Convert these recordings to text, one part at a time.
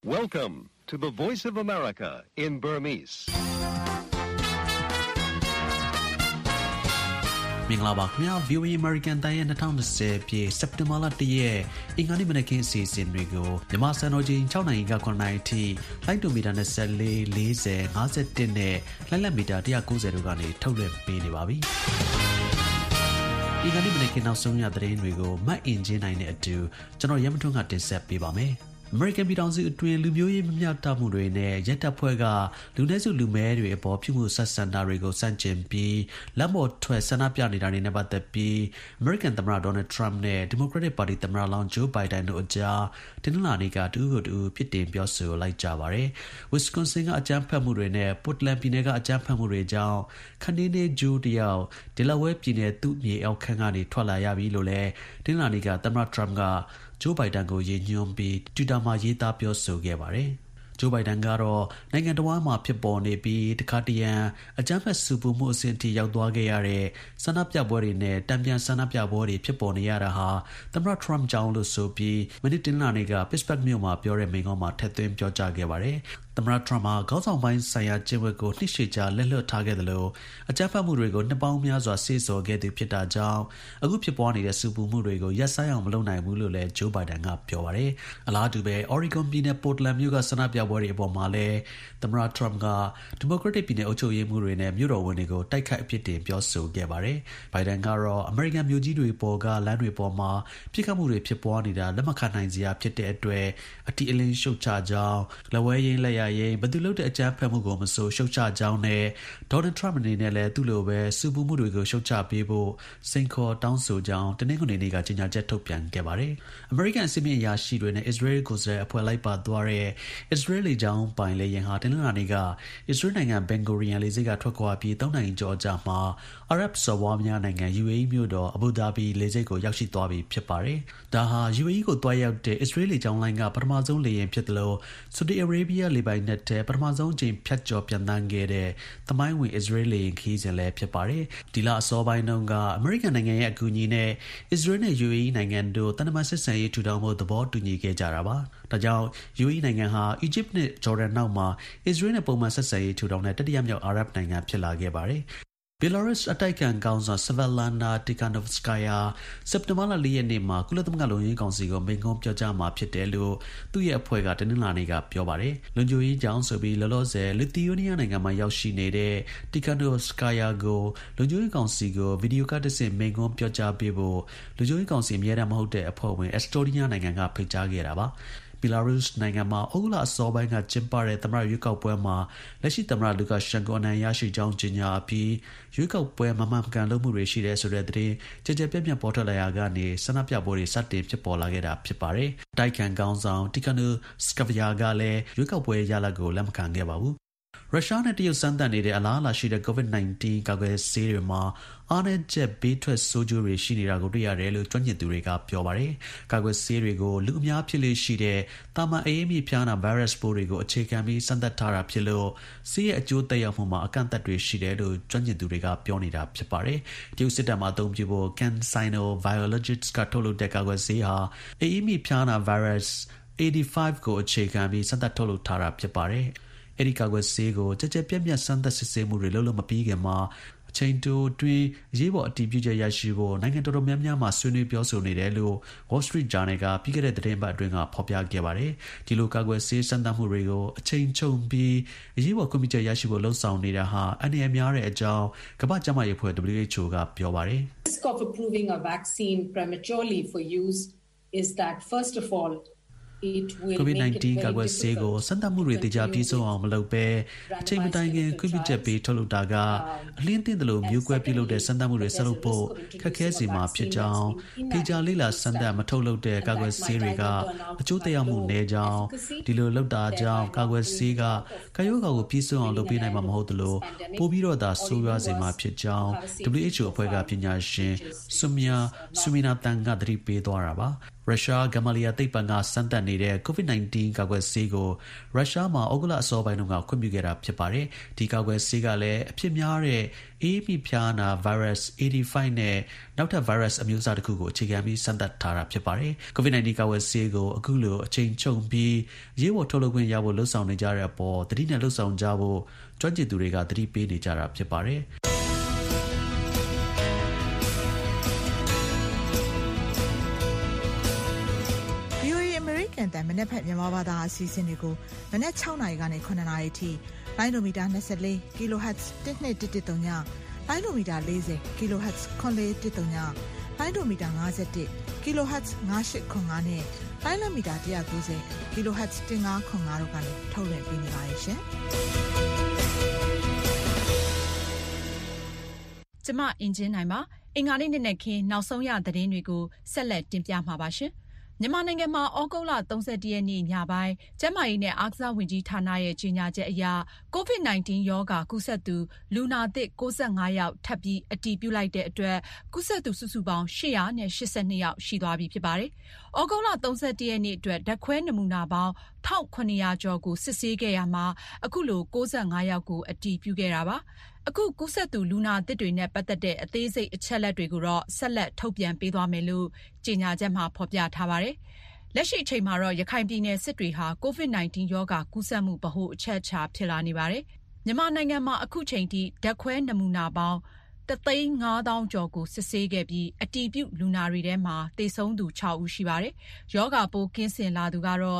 Welcome to the Voice of America in Burmese. မင်္ဂလာပါခင်ဗျာ VOA American တိုင်းရဲ့2020ပြည့်စက်တင်ဘာလ1ရက်အင်္ဂါနေ့မနက်ခင်းအစီအစဉ်တွေကိုမြန်မာစံတော်ချိန်6နာရီက9နာရီအထိလိုင်းတူမီတာ24 40 51နဲ့လိုင်းလက်မီတာ190တို့ကနေထုတ်လွှင့်ပေးနေပါပြီအင်္ဂါနေ့မနက်ခင်းနောက်ဆုံးရသတင်းတွေကိုမတ်အင်ဂျင်းနိုင်တဲ့အတူကျွန်တော်ရမထွန်းကတင်ဆက်ပေးပါမယ်American ပြည်ထောင်စုအတွင်းလူမျိုးရေးမမျှတမှုတွေနဲ့ရက်တပ်ဖွဲ့ကလူနည်းစုလူမဲတွေအပေါ်ပြုမှုဆက်ဆံတာတွေကိုစန့်ကျင်ပြီးလက်မော်ထွက်ဆန္ဒပြနေတာတွေနဲ့ပတ်သက်ပြီး American သမ္မတ Donald Trump နဲ့ Democratic Party သမ္မတလောင်း Joe Biden တို့အကြားတနင်္လာနေ့ကတူပြစ်တင်ပြောဆိုလိုက်ကြပါတယ်။ Wisconsin ကအကြမ်းဖက်မှုတွေနဲ့ Portland ပြည်နယ်ကအကြမ်းဖက်မှုတွေကြောင့်ခန္ဒီနေဂျူးတယောက် Delaware ပြည်နယ်သူ့မြေအောက်ခန်းကနေထွက်လာရပြီလို့လည်းတနင်္လာနေ့ကသမ္မတ Trump ကဂျိုးဘိုင်ဒန်ကိုရည်ညွှန်းပြီး Twitter မှာရေးသားပြောဆိုခဲ့ပါတယ်။ဂျိုးဘိုင်ဒန်ကတော့နိုင်ငံတော်မှာဖြစ်ပေါ်နေပြီးတခါတရံအကြမ်းဖက်ဆူပူမှုအဆင့်အထိရောက်သွားခဲ့ရတဲ့ဆန္ဒပြပွဲတွေနဲ့တံပြန်ဆန္ဒပြပွဲတွေဖြစ်ပေါ်နေရတာဟာသမ္မတ Trump ကြောင့်လို့ဆိုပြီးမနေ့တင်လာနေ့က Pittsburgh မြို့မှာပြောတဲ့မိန့်ခွန်းမှာထည့်သွင်းပြောကြားခဲ့ပါတယ်။သမ္မတ Trump ဟာခေါင်းဆောင်ပိုင်းဆိုင်ရာကျင့်ဝတ်ကိုနှစ်ရှည်ကြာလက်လွတ်ထားခဲ့သလိုအကြမ်းဖက်မှုတွေကိုနှစ်ပေါင်းများစွာစေ့ဆော်ခဲ့သူဖြစ်တာကြောင့်အခုဖြစ်ပွားနေတဲ့ဆူပူမှုတွေကိုရပ်ဆိုင်းအောင်မလုပ်နိုင်ဘူးလို့လည်းဂျိုးဘိုင်ဒန်ကပြောပါတယ်။အလားတူပဲ Oregon ပြည်နယ် Portland မြို့ကဆန္ဒပြပွဲတွေအပေါ်မှာလည်းသမ္မတ Trump က Democratic ပြည်နယ်အုပ်ချုပ်ရေးမှူးတွေနဲ့မြို့တော်ဝန်တွေကိုတိုက်ခိုက်အပြစ်တင်ပြောဆိုခဲ့ပါတယ်။ ဘိုင်ဒန်ကတော့ American မြို့ကြီးတွေပေါ်ကလမ်းတွေပေါ်မှာပြစ်ခတ်မှုတွေဖြစ်ပွားနေတာလက်မခံနိုင်စရာဖြစ်တဲ့အတွက်အတိအလင်းရှုတ်ချကြောင်းလက်ဝဲရင်းလက်ရရင်ဘယ်သူလုပ်တဲ့အကြမ်းဖက်မှုကိုမဆိုရှုတ်ချကြောင်းနဲ့ Donald Trump အနေနဲ့လည်းသူ့လိုပဲစူပူမှုတွေကိုရှုတ်ချပေးဖို့စိန်ခေါ်တောင်းဆိုကြောင်းတနင်္ဂနွေနေ့ကကြေညာချက်ထုတ်ပြန်ခဲ့ပါတယ်။ American အစီအမံအရာရှိတွေနဲ့ Israel ကိုယ်စားလှယ်အဖွဲ့လိုက်ပါသွားတဲ့ Israel လေကြောင်းပိုင်လေယာဉ်ဟာတနင်္လာနေ့က Israel နိုင်ငံ Ben Gurion လေဆိပ်ကထွက်ခွာပြီး3နိုင်ကျော်ကြာမှာ Arab စော်ဘွားများနိုင်ငံ UAE မြို့တော် Abu Dhabi လေဆိပ်ကိုရောက်ရှိသွားပြီဖြစ်ပါတယ်။ဒါဟာ UAE ကိုသွားရောက်တဲ့ Israel လေကြောင်းလိုင်းကပထမဆုံးလေယာဉ်ဖြစ်တယ်လို့ Saudi Arabia လေပိုင်နက်ထဲပထမဆုံးအကြိမ်ဖြတ်ကျော်ပြန်တန်းခဲ့တဲ့သမိုင်းဝင် Israel လေယာဉ်ခရီးစဉ်လည်းဖြစ်ပါတယ်။ဒီလအစောပိုင်းတုန်းက American နိုင်ငံရဲ့အကူအညီနဲ့ Israel နဲ့ UAE နိုင်ငံတို့သံတမန်ဆက်ဆံရေးထူထောင်ဖို့သဘောတူညီခဲ့ကြတာပါ။ဒါကြောင့် UAE နိုင်ငံဟာ Egypt နဲ့ Jordan နောက်မှာ Israel နဲ့ပုံမှန်ဆက်ဆံရေးထူထောင်တဲ့တတိယမြောက် Arab နိုင်ငံဖြစ်လာခဲ့ပါတယ်။ Belarus အတိုက်ခံကောင်ဆောင် Svetlana Tikhanovskaya စက်တင်ဘာလ4ရက်နေ့မှာကုလသမဂ္ဂလုံခြုံရေးကောင်စီကိုမိန့်ခွန်းပြောကြားမှာဖြစ်တယ်လို့သူ့ရဲ့အဖွဲ့ကတနင်္လာနေ့ကပြောပါတယ်။လုံခြုံရေးကြောင်းဆိုပြီးလောလောဆယ် Lithuania နိုင်ငံမှာရောက်ရှိနေတဲ့ Tikhanovskaya ကိုလုံခြုံရေးကောင်စီကိုဗီဒီယိုကတဆင့်မိန့်ခွန်းပြောကြားပေးဖို့လုံခြုံရေးကောင်စီအမြဲတမ်းမဟုတ်တဲ့အဖွဲ့ဝင် Estonia နိုင်ငံကဖိတ်ကြားခဲ့တာပါ။ Belarus နိုင်ငံမှာဩဂုတ်လအစောပိုင်းကကျင်းပတဲ့သမ္မတရွေးကောက်ပွဲမှာလက်ရှိသမ္မတ Lukashenko အနိုင်ရရှိကြောင်းကြေညာပြီးရွေးကောက်ပွဲမမှန်မကန်လုပ်မှုတွေရှိတယ်ဆိုတဲ့သတင်းကြကြပြန့်ပြန့်ပေါ်ထွက်လာရာကနေဆန္ဒပြပွဲတွေစတင်ဖြစ်ပေါ်လာခဲ့တာဖြစ်ပါတယ်။တိုက်ခံကောင်ဆောင် Tikhanovskaya ကလည်းရွေးကောက်ပွဲရလဒ်ကိုလက်မခံခဲ့ပါဘူးရုရှားနဲ့တရုတ်စမ်းသပ်နေတဲ့အလားအလာရှိတဲ့ COVID-19 ကာကွယ်ဆေးတွေမှာအားနည်းချက်ဘေးထွက်ဆိုးကျိုးတွေရှိနေတာကိုတွေ့ရတယ်လို့ကျွမ်းကျင်သူတွေကပြောပါတယ်။ကာကွယ်ဆေးတွေကိုလူအများဖြစ်လေရှိတဲ့တာမန်အအေးမိဖျားနာဗိုင်းရပ်စ်ပိုးတွေကိုအခြေခံပြီးစမ်းသပ်ထားတာဖြစ်လို့ဆေးရဲ့အကျိုးသက်ရောက်မှုမှာအကန့်အသတ်တွေရှိတယ်လို့ကျွမ်းကျင်သူတွေကပြောနေတာဖြစ်ပါတယ်။တရုတ်စစ်တပ်မှာအသုံးပြုဖို့ CanSino Biologics ကထုတ်လုပ်တဲ့ကာကွယ်ဆေးဟာအအေးမိဖျားနာဗိုင်းရပ်စ် AD5 ကိုအခြေခံပြီးစမ်းသပ်ထုတ်လုပ်ထားတာဖြစ်ပါတယ်။အဲဒီကာကွယ်ဆေးကိုကြကြပြန့်ပြန့်စမ်းသပ်စစ်ဆေးမှုတွေလုပ်လို့မပြီးခင်မှာအချိန်တိုအတွင်းအရေးပေါ်အတည်ပြုချက်ရရှိဖို့နိုင်ငံတော်တော်များများမှာဆွေးနွေးပြောဆိုနေတယ်လို့ Wall Street Journal ကပြီးခဲ့တဲ့သတင်းပတ်အတွင်းကဖော်ပြခဲ့ပါတယ်။ဒီလိုကာကွယ်ဆေးစမ်းသပ်မှုတွေကိုအချိန်ချုပ်ပြီးအရေးပေါ်ခွင့်ပြုချက်ရရှိဖို့လှုံ့ဆော်နေတာဟာအန္တရာယ်များတဲ့အကြောင်းကမ္ဘာ့ကျန်းမာရေးအဖွဲ့ WHO ကပြောပါတယ်။ Risk of approving a vaccine prematurely for use is that first of all COVID-19 ကာကွယ်ဆေးကိုစမ်းသပ်မှုတွေတရားပြီးဆုံးအောင်မလုပ်ဘဲအချိန်မတိုင်ခင်ခွင့်ပြုချက်ပေးထုတ်လုပ်တာကအလင်းသင့်တယ်လို့မျိုးကွဲပြုလုပ်တဲ့စမ်းသပ်မှုတွေဆက်လုပ်ဖို့ခက်ခဲစေမှာဖြစ်ကြောင်းတရားလေးလာစမ်းသပ်မထုတ်လုပ်တဲ့ကာကွယ်ဆေးတွေကအကျိုးသက်ရောက်မှုနည်းကြောင်းဒီလိုလုပ်တာကြောင့်ကာကွယ်ဆေးကကာယောဂါကိုပြီးဆုံးအောင်လုပ်ပေးနိုင်မှာမဟုတ်သလိုပိုပြီးတော့သာဆိုးရွားစေမှာဖြစ်ကြောင်း WHO အဖွဲ့ကပညာရှင်Sumya Swaminathan ကသတိပေးသွားတာပါရုရှားဂမ်မာလီယာသိပ္ပံကစမ်းသပ်နေတဲ့ COVID-19 ကာကွယ်ဆေးကိုရုရှားမှာဩဂုတ်လအစောပိုင်းတုန်းကခွင့်ပြုခဲ့တာဖြစ်ပါတယ်။ဒီကာကွယ်ဆေးကလည်းအဖြစ်များတဲ့အေးမိဖျားနာ virus 85နဲ့နောက်ထပ် virus အမျိုးအစားတစ်ခုကိုအခြေခံပြီးစမ်းသပ်ထားတာဖြစ်ပါတယ်။ COVID-19 ကာကွယ်ဆေးကိုအခုလိုအချိန်ချုံပြီးရေးပေါ်ထုတ်လုပ်ခွင့်ရဖို့လှုံ့ဆော်နေကြတဲ့အပေါ်သတိနဲ့လှုံ့ဆော်ကြဖို့ကျွမ်းကျင်သူတွေကသတိပေးနေကြတာဖြစ်ပါတယ်။ကန်တန်မနက်ဖြန်မြန်မာဘာသာအစီအစဉ်တွေကိုမနက်6နာရီကနေ9နာရီအထိလိုင်းဒိုမီတာ24 kHz 1213ညလိုင်းဒိုမီတာ40 kHz 9413ညလိုင်းဒိုမီတာ51 kHz 9805နဲ့လိုင်းလမီတာ190 kHz 1505တို့ကနေထုတ်လွှင့်ပေးနေပါတယ်ရှင်ကျမအင်ဂျင်နိုင်ပါအင်္ဂါနေ့နေ့ခင်းနောက်ဆုံးရသတင်းတွေကိုဆက်လက်တင်ပြမှာပါရှင်မြန်မာနိုင်ငံမှာဩဂုတ်လ31ရက်နေ့ညပိုင်းကျန်းမာရေးနဲ့အားကစားဝန်ကြီးဌာနရဲ့ကြေညာချက်အရ COVID-19 ရောဂါကူးစက်သူလူနာသစ်65ယောက်ထပ်ပြီးအတည်ပြုလိုက်တဲ့အတွက်ကူးစက်သူစုစုပေါင်း882ယောက်ရှိသွားပြီဖြစ်ပါတယ်။ဩဂုတ်လ31ရက်နေ့အတွက်ဓာတ်ခွဲနမူနာပေါင်း1900ကျော်ကိုစစ်ဆေးခဲ့ရမှာအခုလို65ယောက်ကိုအတည်ပြုခဲ့တာပါ။အခုကူးစက်သူလူနာသစ်တွေနဲ့ပတ်သက်တဲ့အသေးစိတ်အချက်လက်တွေကိုတော့ဆက်လက်ထုတ်ပြန်ပေးသွားမယ်လို့ကြေညာချက်မှာဖော်ပြထားပါတယ်။လက်ရှိအချိန်မှာတော့ရခိုင်ပြည်နယ်စစ်တွေဟာ COVID-19 ရောဂါကူးစက်မှုဗဟိုအချက်အချာဖြစ်လာနေပါတယ်။မြန်မာနိုင်ငံမှာအခုချိန်ထိဓာတ်ခွဲနမူနာပေါင်း1,500,000 ကျော်ကိုစစ်ဆေးခဲ့ပြီးအတည်ပြုလူနာတွေထဲမှာသေဆုံးသူ6ဦးရှိပါတယ်။ရောဂါပိုးကင်းစင်လာသူကတော့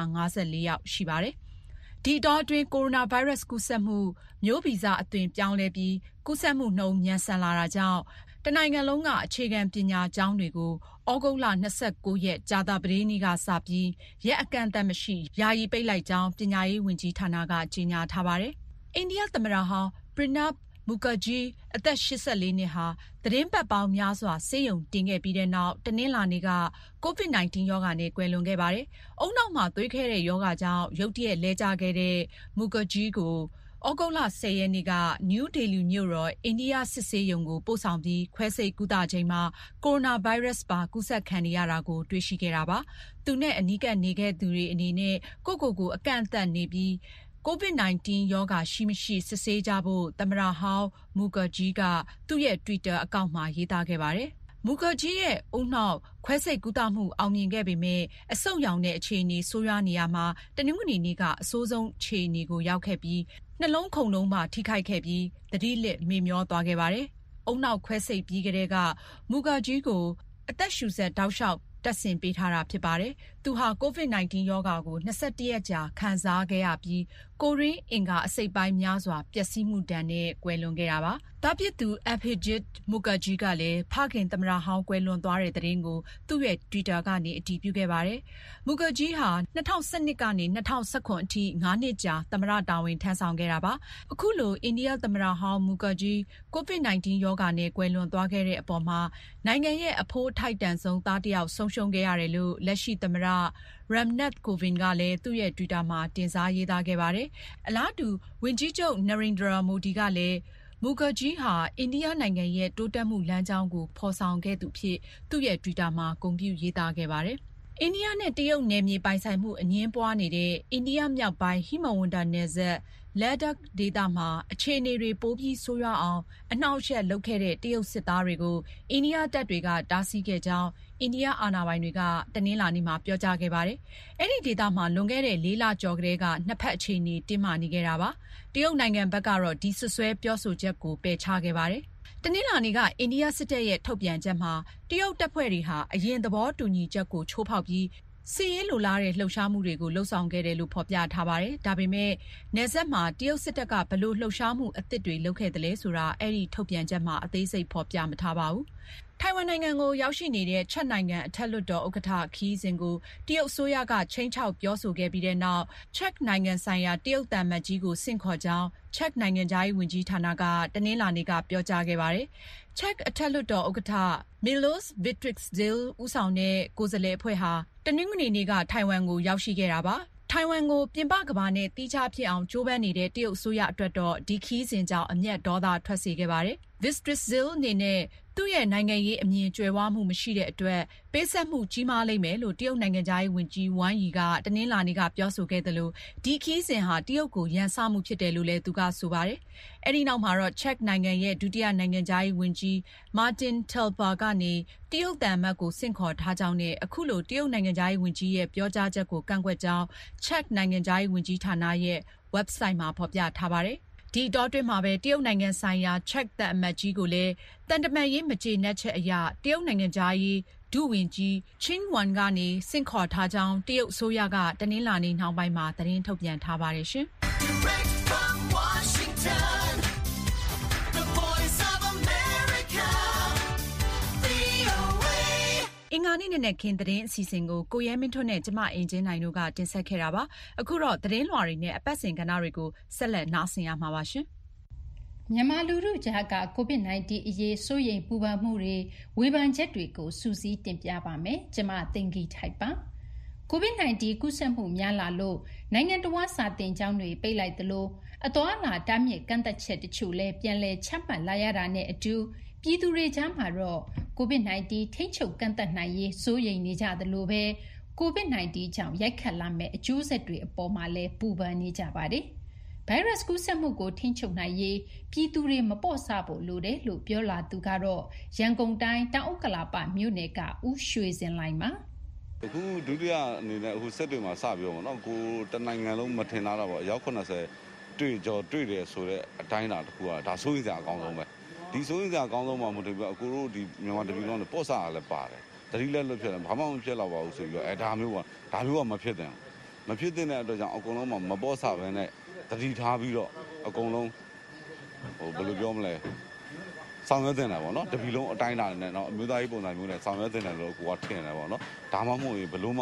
354ယောက်ရှိပါတယ်။ဒီတော့အတွင်းကိုရိုနာဗိုင်းရပ်စ်ကူးစက်မှုမျိုးဗီဇအသွင်ပြောင်းလဲပြီးကူးစက်မှုနှုန်းမြန်ဆန်လာတာကြောင့်တနိုင်ငံလုံးကအခြေခံပညာကျောင်းတွေကိုဩဂုတ်လ29ရက်ကြာသပတေးနေ့ကစပြီးရက်အကန့်အသတ်မရှိယာယီပိတ်လိုက်ကြောင်းပညာရေးဝန်ကြီးဌာနကကြေညာထားပါတယ်။အိန္ဒိယသမ္မတဟောင်း Pranab Mukherjee အသက်84နှစ်ဟာသတင်းပတ်ပေါင်းများစွာဆေးရုံတင်ခဲ့ပြီးတဲ့နောက်တနင်္လာနေ့က COVID-19 ရောဂါနဲ့ကွယ်လွန်ခဲ့ပါတယ်။ဦးနှောက်မှာသွေးခဲတဲ့ရောဂါကြောင့်ရုတ်တရက်လဲကျခဲ့တဲ့ Mukherjee ကိုဩဂုတ်လ10ရက်နေ့ကနယူးဒေလီမြို့တော်အိန္ဒိယစစ်ဆေးရုံကိုပို့ဆောင်ပြီးခွဲစိတ်ကုသချိန်မှာကိုရိုနာဗိုင်းရပ်စ်ပါကူးစက်ခံနေရတာကိုတွေ့ရှိခဲ့တာပါ။သူနဲ့အနီးကပ်နေခဲ့သူတွေအနေနဲ့ကိုယ့်အကန့်အသတ်နေပြီးCOVID-19 ရောဂါရှိမရှိစစ်ဆေးကြဖို့သမ္မတဟောင်းမူခါဂျီကသူ့ရဲ့ Twitter အကောင့်မှာရေးသားခဲ့ပါတယ်။မူခါဂျီရဲ့ဦးနှောက်ခွဲစိတ်ကုသမှုအောင်မြင်ခဲ့ပေမဲ့အဆုတ်ရောင်တဲ့အခြေအနေဆိုးရွားနေရမှာတနင်္ဂနွေနေ့ကအဆိုးဆုံးအခြေအနေကိုရောက်ခဲ့ပြီးနှလုံးခုန်လုံးမှာထိခိုက်ခဲ့ပြီးသတိလစ်မေ့မျောသွားခဲ့ပါတယ်။ဦးနှောက်ခွဲစိတ်ပြီးကတည်းကမူခါဂျီကိုအသက်ရှူစက်တောက်လျှောက်တက်ဆင်ပေးထားတာဖြစ်ပါတယ်။သူဟာ COVID-19 ရောဂါကို21ရက်ကြာခံစားခဲ့ရပြီးကိုရင်းအင်္ဂါအစိတ်ပိုင်းများစွာပျက်စီးမှုဒဏ်နဲ့ကွယ်လွန်ခဲ့တာပါ။သားဖြစ်သူ Abhijit Mukherjee ကလည်းဖခင်သမ္မတဟောင်းကွယ်လွန်သွားတဲ့သတင်းကိုသူ့ရဲ့ Twitter ကနေအတည်ပြုခဲ့ပါတယ်။ Mukherjee ဟာ2012ကနေ2019အထိ9နှစ်ကြာသမ္မတတာဝန်ထမ်းဆောင်ခဲ့တာပါ။အခုလိုအိန္ဒိယသမ္မတဟောင်း Mukherjee COVID-19 ရောဂါနဲ့ကွယ်လွန်သွားခဲ့တဲ့အပေါ်မှာနိုင်ငံရဲ့အဖိုးထိုက်တန်ဆုံးသားတစ်ယောက်ဆုံးရှုံးခဲ့ရတယ်လို့လက်ရှိသမ္မတRamnath Kovind ကလည်းသူ့ရဲ့ Twitter မှာတင်စားရေးသားခဲ့ပါတယ်။အလားတူဝန်ကြီးချုပ် Narendra Modi ကလည်းMukherjee ဟာအိန္ဒိယနိုင်ငံရဲ့တိုးတက်မှုလမ်းကြောင်းကိုဖော်ဆောင်ခဲ့သူဖြစ်သူ့ရဲ့ Twitter မှာဂုဏ်ပြုရေးသားခဲ့ပါတယ်။အိန္ဒိယနဲ့တရုတ်နယ်မြေပိုင်ဆိုင်မှုအငြင်းပွားနေတဲ့အိန္ဒိယမြောက်ပိုင်းဟိမဝန္တာနယ်စပ်Ladakh ဒေသမှာအခြေအနေတွေပိုပြီးဆိုးရွားအောင်အနှောင့်အယှက်လုပ်ခဲ့တဲ့တရုတ်စစ်သားတွေကိုအိန္ဒိယတပ်တွေကတားဆီးခဲ့ကြောင်းအိန္ဒိယအာဏာပိုင်တွေကတနင်္လာနေ့မှာပြောကြားခဲ့ပါတယ်။အဲဒီဒေသမှာလွန်ခဲ့တဲ့4လကျော်ကတည်းကနှစ်ဖက်အခြေအနေတင်းမာနေခဲ့တာပါ။တရုတ်နိုင်ငံဘက်ကတော့ဒီဆွဆွဲပြောဆိုချက်ကိုပယ်ချခဲ့ပါတယ်။တနင်္လာနေ့ကအိန္ဒိယစစ်တပ်ရဲ့ထုတ်ပြန်ချက်မှာတရုတ်တပ်ဖွဲ့တွေဟာအရင်သဘောတူညီချက်ကိုချိုးဖောက်ပြီးစစ်ရေးလိုလားတဲ့လှုပ်ရှားမှုတွေကိုလှုပ်ဆောင်ခဲ့တယ်လို့ဖော်ပြထားပါတယ်။ဒါပေမဲ့နယ်စပ်မှာတရုတ်စစ်တပ်ကဘလို့လှုပ်ရှားမှုအသစ်တွေလုပ်ခဲ့တယ်လဲဆိုတာအဲ့ဒီထုတ်ပြန်ချက်မှာအသေးစိတ်ဖော်ပြမထားပါဘူး။ထိုင်ဝမ်နိုင်ငံကိုရောက်ရှိနေတဲ့ချက်နိုင်ငံအထက်လွှတ်တော်ဥက္ကဋ္ဌခီးစဉ်ကိုတရုတ်အစိုးရကချိန်ချောက်ပြောဆိုခဲ့ပြီးတဲ့နောက်ချက်နိုင်ငံဆိုင်ရာတရုတ်သံအမတ်ကြီးကိုဆင့်ခေါ်ကြောင်းချက်နိုင်ငံသားရေးဝန်ကြီးဌာနကတနင်္လာနေ့ကပြောကြားခဲ့ပါတယ်။ချက်အထက်လွှတ်တော်ဥက္ကဋ္ဌMilos Vystrcil ဦးဆောင်တဲ့ကိုယ်စားလှယ်အဖွဲ့ဟာတနင်္ဂနွေနေ့ကထိုင်ဝမ်ကိုရောက်ရှိခဲ့တာပါ။ထိုင်ဝမ်ကိုပြင်ပကမ္ဘာနဲ့တီးခြားဖြစ်အောင်ကြိုးပမ်းနေတဲ့တရုတ်အစိုးရအတွက်တော့ဒီခီးစဉ်ကြောင့်အမျက်ဒေါသထွက်စေခဲ့ပါတယ်။ Vystrcil အနေနဲ့သူသူ့ရဲ့နိုင်ငံရေးအမြင်ကြွယ်ဝမှုမရှိတဲ့အတွက်ပေးဆက်မှုကြီးမားလိမ့်မယ်လို့တရုတ်နိုင်ငံခြားရေးဝန်ကြီးဝမ်ယီကတနင်္လာနေ့ကပြောဆိုခဲ့သလိုဒီခီးစဉ်ဟာတရုတ်ကိုရန်စမှုဖြစ်တယ်လို့လည်းသူကဆိုပါတယ်။အဲဒီနောက်မှာတော့ချက်နိုင်ငံရဲ့ဒုတိယနိုင်ငံခြားရေးဝန်ကြီးမာတင်တယ်လ်ဘာကနေတရုတ်သံအမတ်ကိုဆင့်ခေါ်ထားကြောင်းနဲ့အခုလိုတရုတ်နိုင်ငံခြားရေးဝန်ကြီးရဲ့ပြောကြားချက်ကိုကန့်ကွက်ကြောင်းချက်နိုင်ငံခြားရေးဝန်ကြီးဌာနရဲ့ website မှာဖော်ပြထားပါတယ်။ဒီအတောအတွင်းမှာပဲတရုတ်နိုင်ငံဆိုင်ရာချက်သံအမတ်ကြီးကိုလည်းတန်တမန်ရေးမကျေနပ်ချက်အရတရုတ်နိုင်ငံခြားရေးဒုဝန်ကြီးချင်းဝမ်ကနေဆင့်ခေါ်ထားကြောင်းတရုတ်အစိုးရကတနင်္လာနေ့နှောင်းပိုင်းမှာသတင်းထုတ်ပြန်ထားပါတယ်ရှင်။အင်္ဂါနေ့နဲ့ခင်းသတင်းအစီအစဉ်ကိုကိုရဲမင်းထွန်းနဲ့ကျမအင်ဂျင်နိုင်တို့ကတင်ဆက်ခဲ့တာပါ။အခုတော့သတင်းလွှာတွေနဲ့အပတ်စဉ်ကဏ္ဍတွေကိုဆက်လက်နားဆင်ရမှာပါရှင်။မြန်မာလူထုကြားက COVID-19 အရေးစိုးရိမ်ပူပန်မှုတွေဝေဖန်ချက်တွေကိုစူးစီးတင်ပြပါမယ်။ကျမသိင်္ဂီထိုက်ပါ။ COVID-19 ကူးစက်မှုများလာလို့နိုင်ငံတော်ဝန်စာတင်ကျောင်းတွေပိတ်လိုက်သလိုအသွားအလာတားမြစ်ကန့်သတ်ချက်တချို့လည်းပြန်လည်ချမှတ်လာရတာနဲ့အတူပြည်သူတွေကြားမှာတော့ COVID-19 ထိန်းချုပ်ကန့်သတ်နိုင်ရေးစိုးရိမ်နေကြသလိုပဲ COVID-19 ကြောင့်ရိုက်ခတ်လာမယ့်အကျိုးဆက်တွေအပေါ်မှာလည်းပူပန်နေကြပါတယ်။ဗိုင်းရပ်စ်ကူးစက်မှုကိုထိန်းချုပ်နိုင်ရေးပြည်သူတွေမပေါ့ဆဖို့လိုတယ်လို့ပြောလာသူကတော့ရန်ကုန်တိုင်းတောင်ဥက္ကလာပမြို့နယ်ကဦးရွှေစင်လိုင်းပါ။အခုဒုတိယအနေနဲ့အခုစစ်တွေမှာစပြောမှာနော်ကိုတနိုင်ငံလုံးမထင်တာပေါ့ရောက်80တွေ့တယ်ဆိုတဲ့အတိုင်းအတာတစ်ခုကဒါစိုးရိမ်စရာအကောင်းဆုံးပဲဒီစိုးရိမ်စရာအကောင်းဆုံးမှမဟုတ်ဘူးအကိုတို့ဒီမြန်မာတပြည်လုံးနဲ့ပေါ့ဆာလည်းပါတယ်တတိလက်လွတ်ဖြစ်တယ်ဘာမှမဖြစ်တော့ပါဘူးဆိုပြီးတော့ဒါမျိုးကမဖြစ်တဲ့အတွက်ကြောင့်အကုန်လုံးမပေါ့ဆာပဲနဲ့တတိထားပြီးတော့အကုန်လုံးဘယ်လိုပြောမလဲဆောင်ရွက်တင်တယ်ပေါ့နော်တပြည်လုံးအတိုင်းအတာနဲ့နော်အမျိုးသားရေးပုံစံမျိုးနဲ့ဆောင်ရွက်တင်တယ်လို့ကိုကထင်တယ်ပေါ့နော်ဒါမှမဟုတ်ရင်ဘယ်လို့မှ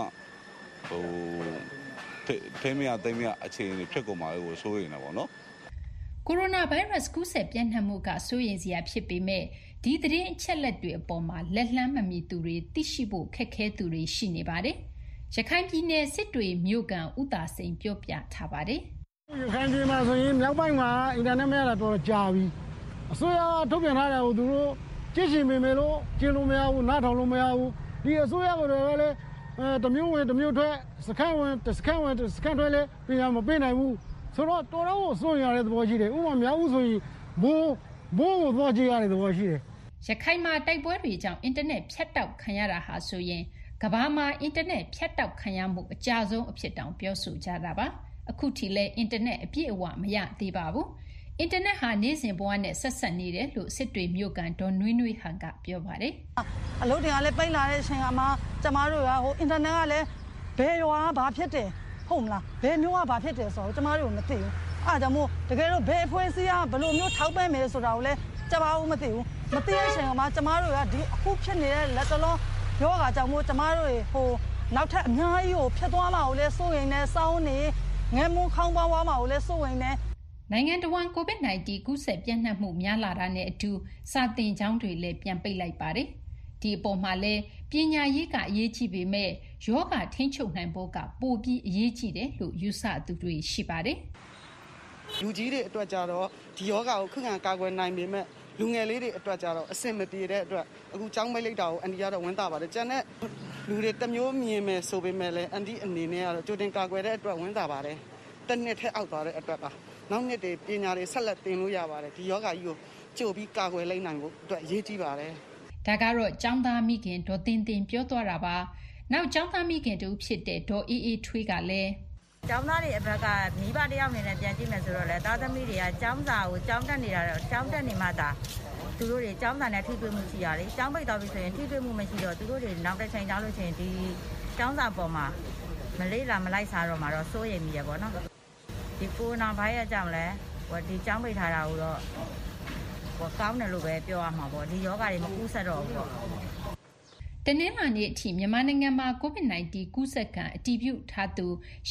ထိမရသိမရအခြေအနေဖြစ်ကုန်မှာလို့စိုးရိမ်နေပါတော့ကိုရိုနာဗိုင်းရပ်စ်ကူးစက်ပြန့်နှံ့မှုကစိုးရိမ်စရာဖြစ်ပေမဲ့ဒီသတင်းအချက်လက်တွေအပေါ်မှာလက်လှမ်းမမီသူတွေသိရှိဖို့ခက်ခဲသူတွေရှိနေပါတယ်။ရခိုင်ပြည်နယ်စစ်တွေမြို့ကဦးသာစိန်ပြောပြထားပါတယ်။ရခိုင်ပြည်မှာဆိုရင်မြောက်ပိုင်းမှာအင်တာနက်မရတာတော့ကြာပြီ။အစိုးရထုတ်ပြန်ထားတယ်ဟိုသူတို့ကြည့်ရှင်ပေမဲ့လို့ကျင်းလို့မရဘူးနားထောင်လို့မရဘူး။ဒီအစိုးရကလည်းတမျိုးဝင်တမျိုးထွက်စခန်းဝင်စခန်းထွက်လည်းပြင်ရမပေးနိုင်ဘူးဆိုတော့တော်တော်စိုးရတဲ့သဘောရှိတယ်ဥပမာများဦးဆိုရင်ဘိုးကိုသွားကြည့်ရတဲ့သဘောရှိတယ်ရခိုင်မှာတိုက်ပွဲတွေကြောင့်အင်တာနက်ဖြတ်တောက်ခံရတာဟာဆိုရင်ကမ္ဘာမှာအင်တာနက်ဖြတ်တောက်ခံရမှုအကြဆုံးအဖြစ်တောင်ပြောဆိုကြတာပါအခုထိလည်းအင်တာနက်အပြည့်အဝမရသေးပါဘူးအင်တာနက်ဟာနေ့စဉ်ဘဝနဲ့ဆက်ဆက်နေတယ်လို့စစ်တွေမြို့ကန်ဒေါ်နွေးနွေးဟန်ကပြောပါတယ်အလုပ်တွေကလည်းပိတ်လာတဲ့အချိန်ကမှကျမတို့ကအင်တာနက်ကလည်းဘယ်ရွာဘာဖြစ်တယ်ဟုတ်မလားဘယ်မျိုးကဘာဖြစ်တယ်ဆိုတော့ကျမတို့မသိဘူးအားကြောင့်မို့တကယ်တော့ဘယ်အဖွဲ့အစည်းကဘယ်လိုမျိုးထောက်ပံ့မယ်ဆိုတာကိုလည်းကျမတို့မသိဘူးမသိတဲ့အချိန်ကမှကျမတို့ကဒီအခုဖြစ်နေတဲ့လက်တလုံးယောဂါကြောင့်မို့ကျမတို့နောက်ထပ်အများကြီးကိုဖြစ်သွားမှာကိုလည်းစိုးရိမ်နေစောင်းနေငယ်မွန်းခေါင်းပွားမှာကိုလည်းစိုးရိမ်နေနိုင်ငံတော်ဝန် COVID-19 ကူးစက်ပြန့်နှံ့မှုများလာတာနဲ့အတူစာသင်ကျောင်းတွေလည်းပြန်ပိတ်လိုက်ပါတယ်ဒီအပေါ်မှာလည်းပညာရေးကအရေးကြီးပေမဲ့ယောဂထိန်းချုပ်နိုင်ဖို့ကပိုပြီးအရေးကြီးတယ်လို့ယူဆသူတွေရှိပါတယ်လူကြီးတွေအတွက်ကြတော့ဒီယောဂကိုခုခံကာကွယ်နိုင်ပေမဲ့လူငယ်လေးတွေအတွက်ကြတော့အဆင်မပြေတဲ့အတွက်အခုကျောင်းမိတ်လိုက်တာကိုအန်တီကတော့ဝန်တာပါတယ်ကျန်တဲ့လူတွေတမျိုးမြင်မယ်ဆိုပေမဲ့လည်းအန်တီအနေနဲ့ကတော့ကြိုတင်ကာကွယ်တဲ့အတွက်ဝန်တာပါတယ်တစ်နှစ်ထက်အောက်သွားတဲ့အတွက်ပါနောက်နှစ်တွေပညာတွေဆက်လက်သင်လို့ရပါတယ်ဒီယောဂကြီးကိုကြိုပြီးကာကွယ်လိုက်နိုင်ဖို့အတွက်အရေးကြီးပါတယ်ဒါကတော့ကျောင်းသားမိခင်ဒေါ်တင်တင်ပြောသွားတာပါနောက်ကျောင်းသားမိခင်တူဖြစ်တဲ့ဒေါ်အေးအေးထွေးကလည်းကျောင်းသားတွေအဘက်ကမိဘတယောက်အနေနဲ့ပြန်ကြည့်မယ်ဆိုတော့လေသားသမီးတွေကကျောင်းစာကိုကျောင်းတက်နေတာတော့ကျောင်းတက်နေမှသာသူတို့တွေကျောင်းသားနဲ့ထိတွေ့မှုရှိရတယ်ကျောင်းပိတ်သွားပြီဆိုရင်ထိတွေ့မှုမရှိတော့သူတို့တွေနောက်တစ်ချိန်ကျောင်းလို့ရှိရင်ဒီကျောင်းစာပေါ်မှာမလေးလာမလိုက်စားတော့မှတော့စိုးရိမ်မိရပေါ့နော်ဒီကိုရိုနာဗိုင်းရပ်စ်ကြောင့်လည်းဒီကျောင်းပိတ်ထားတာကိုတော့ကောင်းတယ်လို့ပဲပြောရမှာပေါ့ဒီယောဂါတွေမကူးဆက်တော့ဘူးပေါ့တနင်္လာနေ့အထိမြန်မာနိုင်ငံမှာ COVID-19 ကူးစက်ခံအတည်ပြုထားသူ